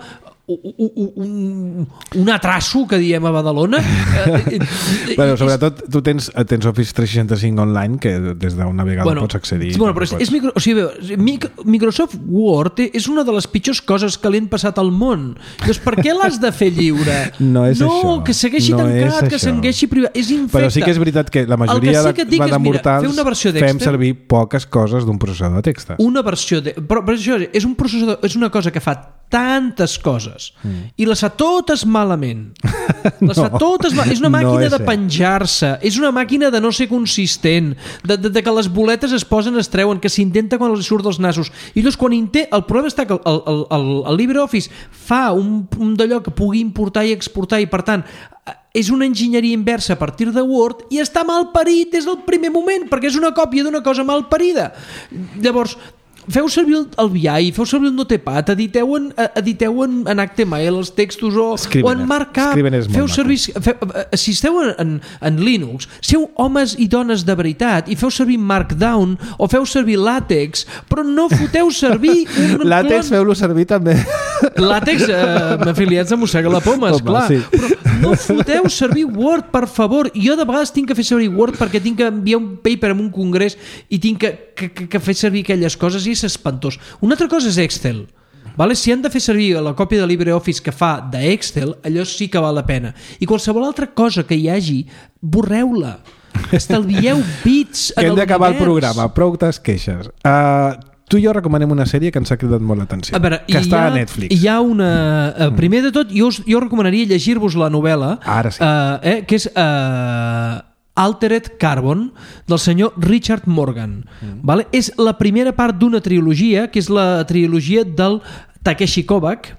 un atraso, que diem a Badalona. Bueno, sobretot tu tens Office 365 online que des d'un navegador pots accedir. Microsoft Word és una de les pitjors coses que li han passat al món. Llavors, per què l'has de fer lliure? No és això. Que segueixi tancat, que segueixi privat. És infecte. Però sí que és veritat que la majoria de mortals fem servir poques coses d'un processador de textos. Una versió però això és un processador, és una cosa que fa tantes coses i les fa totes malament. És una màquina de penjar-se, és una màquina de no ser consistent, de que les boletes es posen, es treuen, que s'intenta quan els surt dels nassos, i llavors quan el problema està que el LibreOffice fa un d'allò que pugui importar i exportar, i per tant és una enginyeria inversa a partir de Word i està mal parit des del primer moment perquè és una còpia d'una cosa mal parida. Llavors feu servir el VI, feu servir el Notepad, editeu en HTML els textos o en Markup. Feu servir, si esteu en Linux, seu homes i dones de veritat i feu servir Markdown o feu servir LaTeX, però no foteu servir LaTeX feu-lo servir també. LaTeX, m'afiliats a mossega la poma, esclar. Però no foteu servir Word, per favor. Jo de vegades tinc que fer servir Word perquè tinc que enviar un paper en un congrés i tinc que fer servir aquelles coses i és espantós. Una altra cosa és Excel. Si han de fer servir la còpia de LibreOffice que fa d'Excel, allò sí que val la pena. I qualsevol altra cosa que hi hagi, borreu-la. Estalvieu bits en el univers. Que hem d'acabar el programa. Prou tes queixes. Tu i jo recomanem una sèrie que ens ha cridat molt l'atenció, que està a Netflix. Hi ha una... Primer de tot, jo recomanaria llegir-vos la novel·la, que és Altered Carbon, del senyor Richard Morgan. És la primera part d'una trilogia, que és la trilogia del Takeshi Kovacs,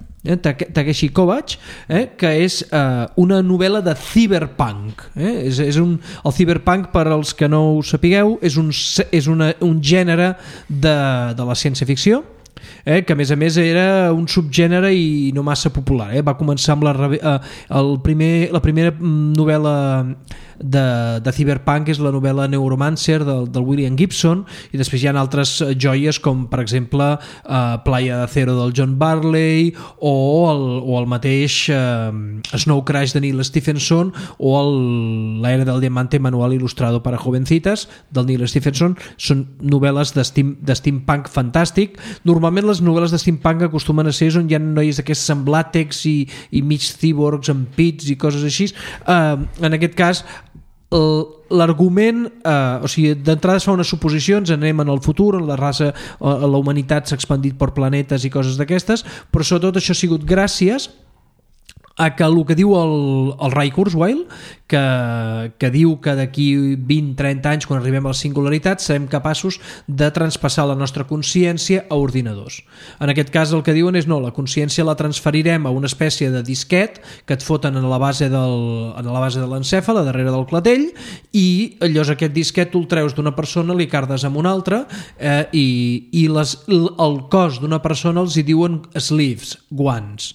que és una novel·la de cyberpunk. El cyberpunk, per als que no ho sapigueu, és un gènere de la ciència-ficció, que a més era un subgènere i no massa popular. Va començar amb la primera novel·la de cyberpunk, és la novel·la Neuromancer del William Gibson, i després hi ha altres joies com per exemple Playa de Cero del John Barley o el mateix Snow Crash de Neil Stephenson o La Era del Diamante, manual ilustrado para jovencitas del Neil Stephenson. Són novel·les de steampunk fantàstic. Normalment les novel·les de steampunk acostumen a ser on hi ha noies aquests amb làtex i mig cyborgs amb pits i coses així. En aquest cas l'argument, d'entrada es fa unes suposicions, anem en el futur, en la raça, la humanitat s'ha expandit per planetes i coses d'aquestes, però sobretot això ha sigut gràcies a que el que diu el Ray Kurzweil, que diu que d'aquí 20-30 anys, quan arribem a la singularitat, serem capaços de traspassar la nostra consciència a ordinadors. En aquest cas el que diuen és no, la consciència la transferirem a una espècie de disquet que et foten a la base de l'encèfal, a darrere del clatell, i llavors aquest disquet tu el treus d'una persona, li cardes amb una altra, i el cos d'una persona els hi diuen sleeves, guants.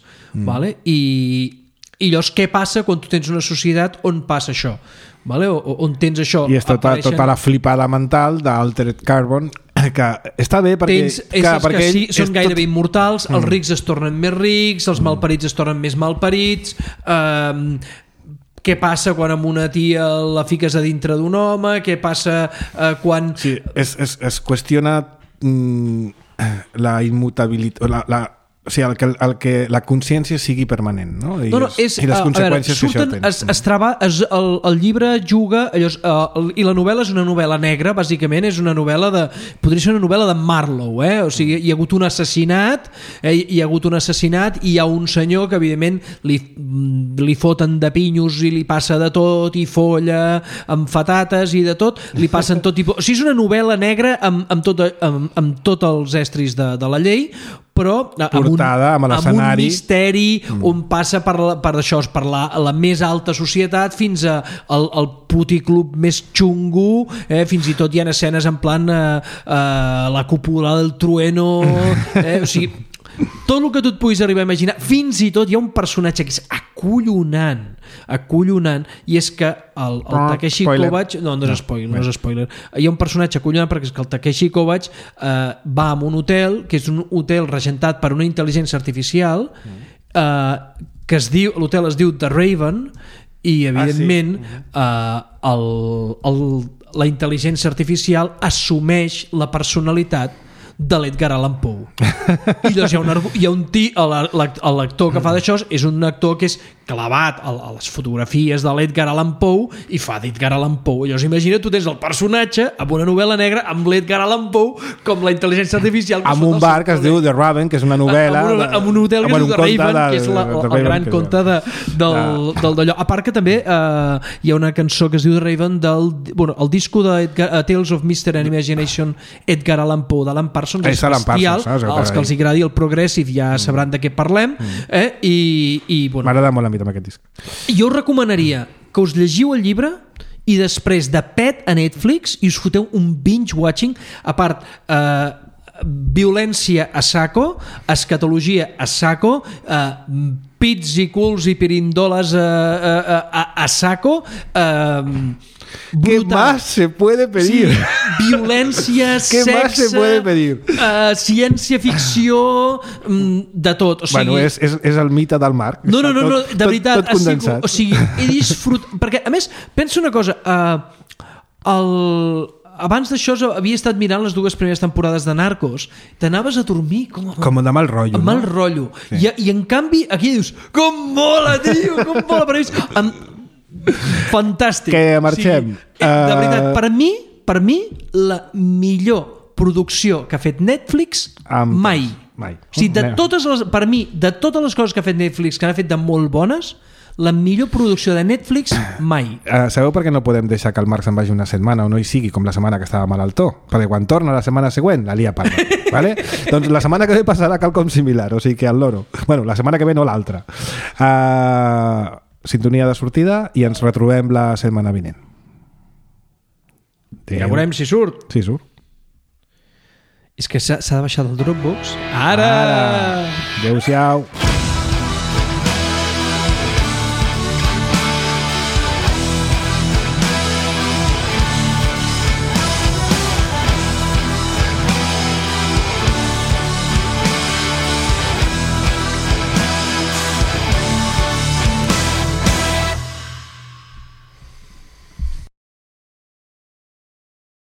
I llavors què passa quan tu tens una societat on passa això? On tens això? I és tota la flipada mental d'Altered Carbon, que està bé perquè... perquè sí, són gairebé immortals, els rics es tornen més rics, els malparits es tornen més malparits... què passa quan amb una tia la fiques a dintre d'un home, què passa quan... Sí, es qüestiona la immutabilitat, o sigui, la consciència sigui permanent, no? I les conseqüències que això té. El llibre juga i la novel·la és una novel·la negra, bàsicament és una novel·la podria ser una novel·la de Marlowe, o sigui, hi ha hagut un assassinat i hi ha un senyor que evidentment li foten de pinyos i li passa de tot i folla amb patates i de tot, li passen tot tipus... O sigui, és una novel·la negra amb tots els estris de la llei, però amb un misteri on passa per la més alta societat fins al puticlub més xungo, fins i tot hi ha escenes en plan la cúpula del trueno, o sigui, tot el que tu et puguis arribar a imaginar. Fins i tot hi ha un personatge que és acollonant, i és que el Takeshi Kovacs no és spoiler, hi ha un personatge acollonant perquè és que el Takeshi Kovacs va a un hotel que és un hotel regentat per una intel·ligència artificial que l'hotel es diu The Raven i evidentment la intel·ligència artificial assumeix la personalitat de l'Edgar Allan Poe. I llavors hi ha un l'actor que fa d'això és un actor que és clavat a les fotografies de l'Edgar Allan Poe i fa d'Edgar Allan Poe. Llavors imagina, tu tens el personatge amb una novel·la negra amb l'Edgar Allan Poe com la intel·ligència artificial amb un bar que es diu The Raven, que és una novel·la amb un hotel que es diu The Raven, que és el gran conte del d'allò. A part que també hi ha una cançó que es diu The Raven el disco de Tales of Mystery and Imagination Edgar Allan Poe d'Alan Parsons és bestial. Els que els agradi el progressive ja sabran de què parlem. M'agrada molt a mi també aquest disc. Jo us recomanaria que us llegiu el llibre i després de pet a Netflix i us foteu un binge watching. A part, violència a saco, escatologia a saco, pits i culs i pirindoles a saco, ¿qué más se puede pedir? Sí, violència, ¿qué sexe, más se puede pedir? Ciència-ficció, de tot. O sigui, bueno, és el mite del Marc. No, de veritat, tot condensat. O sigui, he disfrutat... Perquè, a més, penso una cosa, abans d'això havia estat mirant les 2 primeres temporades de Narcos, t'anaves a dormir com de mal rotllo, mal rotllo. Sí. I en canvi aquí dius com mola, tio, com mola, però fantàstic. Que marxem. De veritat, per mi la millor producció que ha fet Netflix mai. O sigui, per mi, de totes les coses que ha fet Netflix que han fet de molt bones, la millor producció de Netflix mai. Sabeu per què no podem deixar que el Marc se'n vagi una setmana o no hi sigui com la setmana que estava malaltó? Perquè quan torna la setmana següent la lia parda, vale? Doncs la setmana que ve passarà quelcom similar, o sigui que al loro. Bueno, la setmana que ve no l'altra. Sintonia de sortida i ens retrobem la setmana vinent. Ja veurem si surt. Sí, surt. És que s'ha de baixar del Dropbox. Ara! Adéu-siau.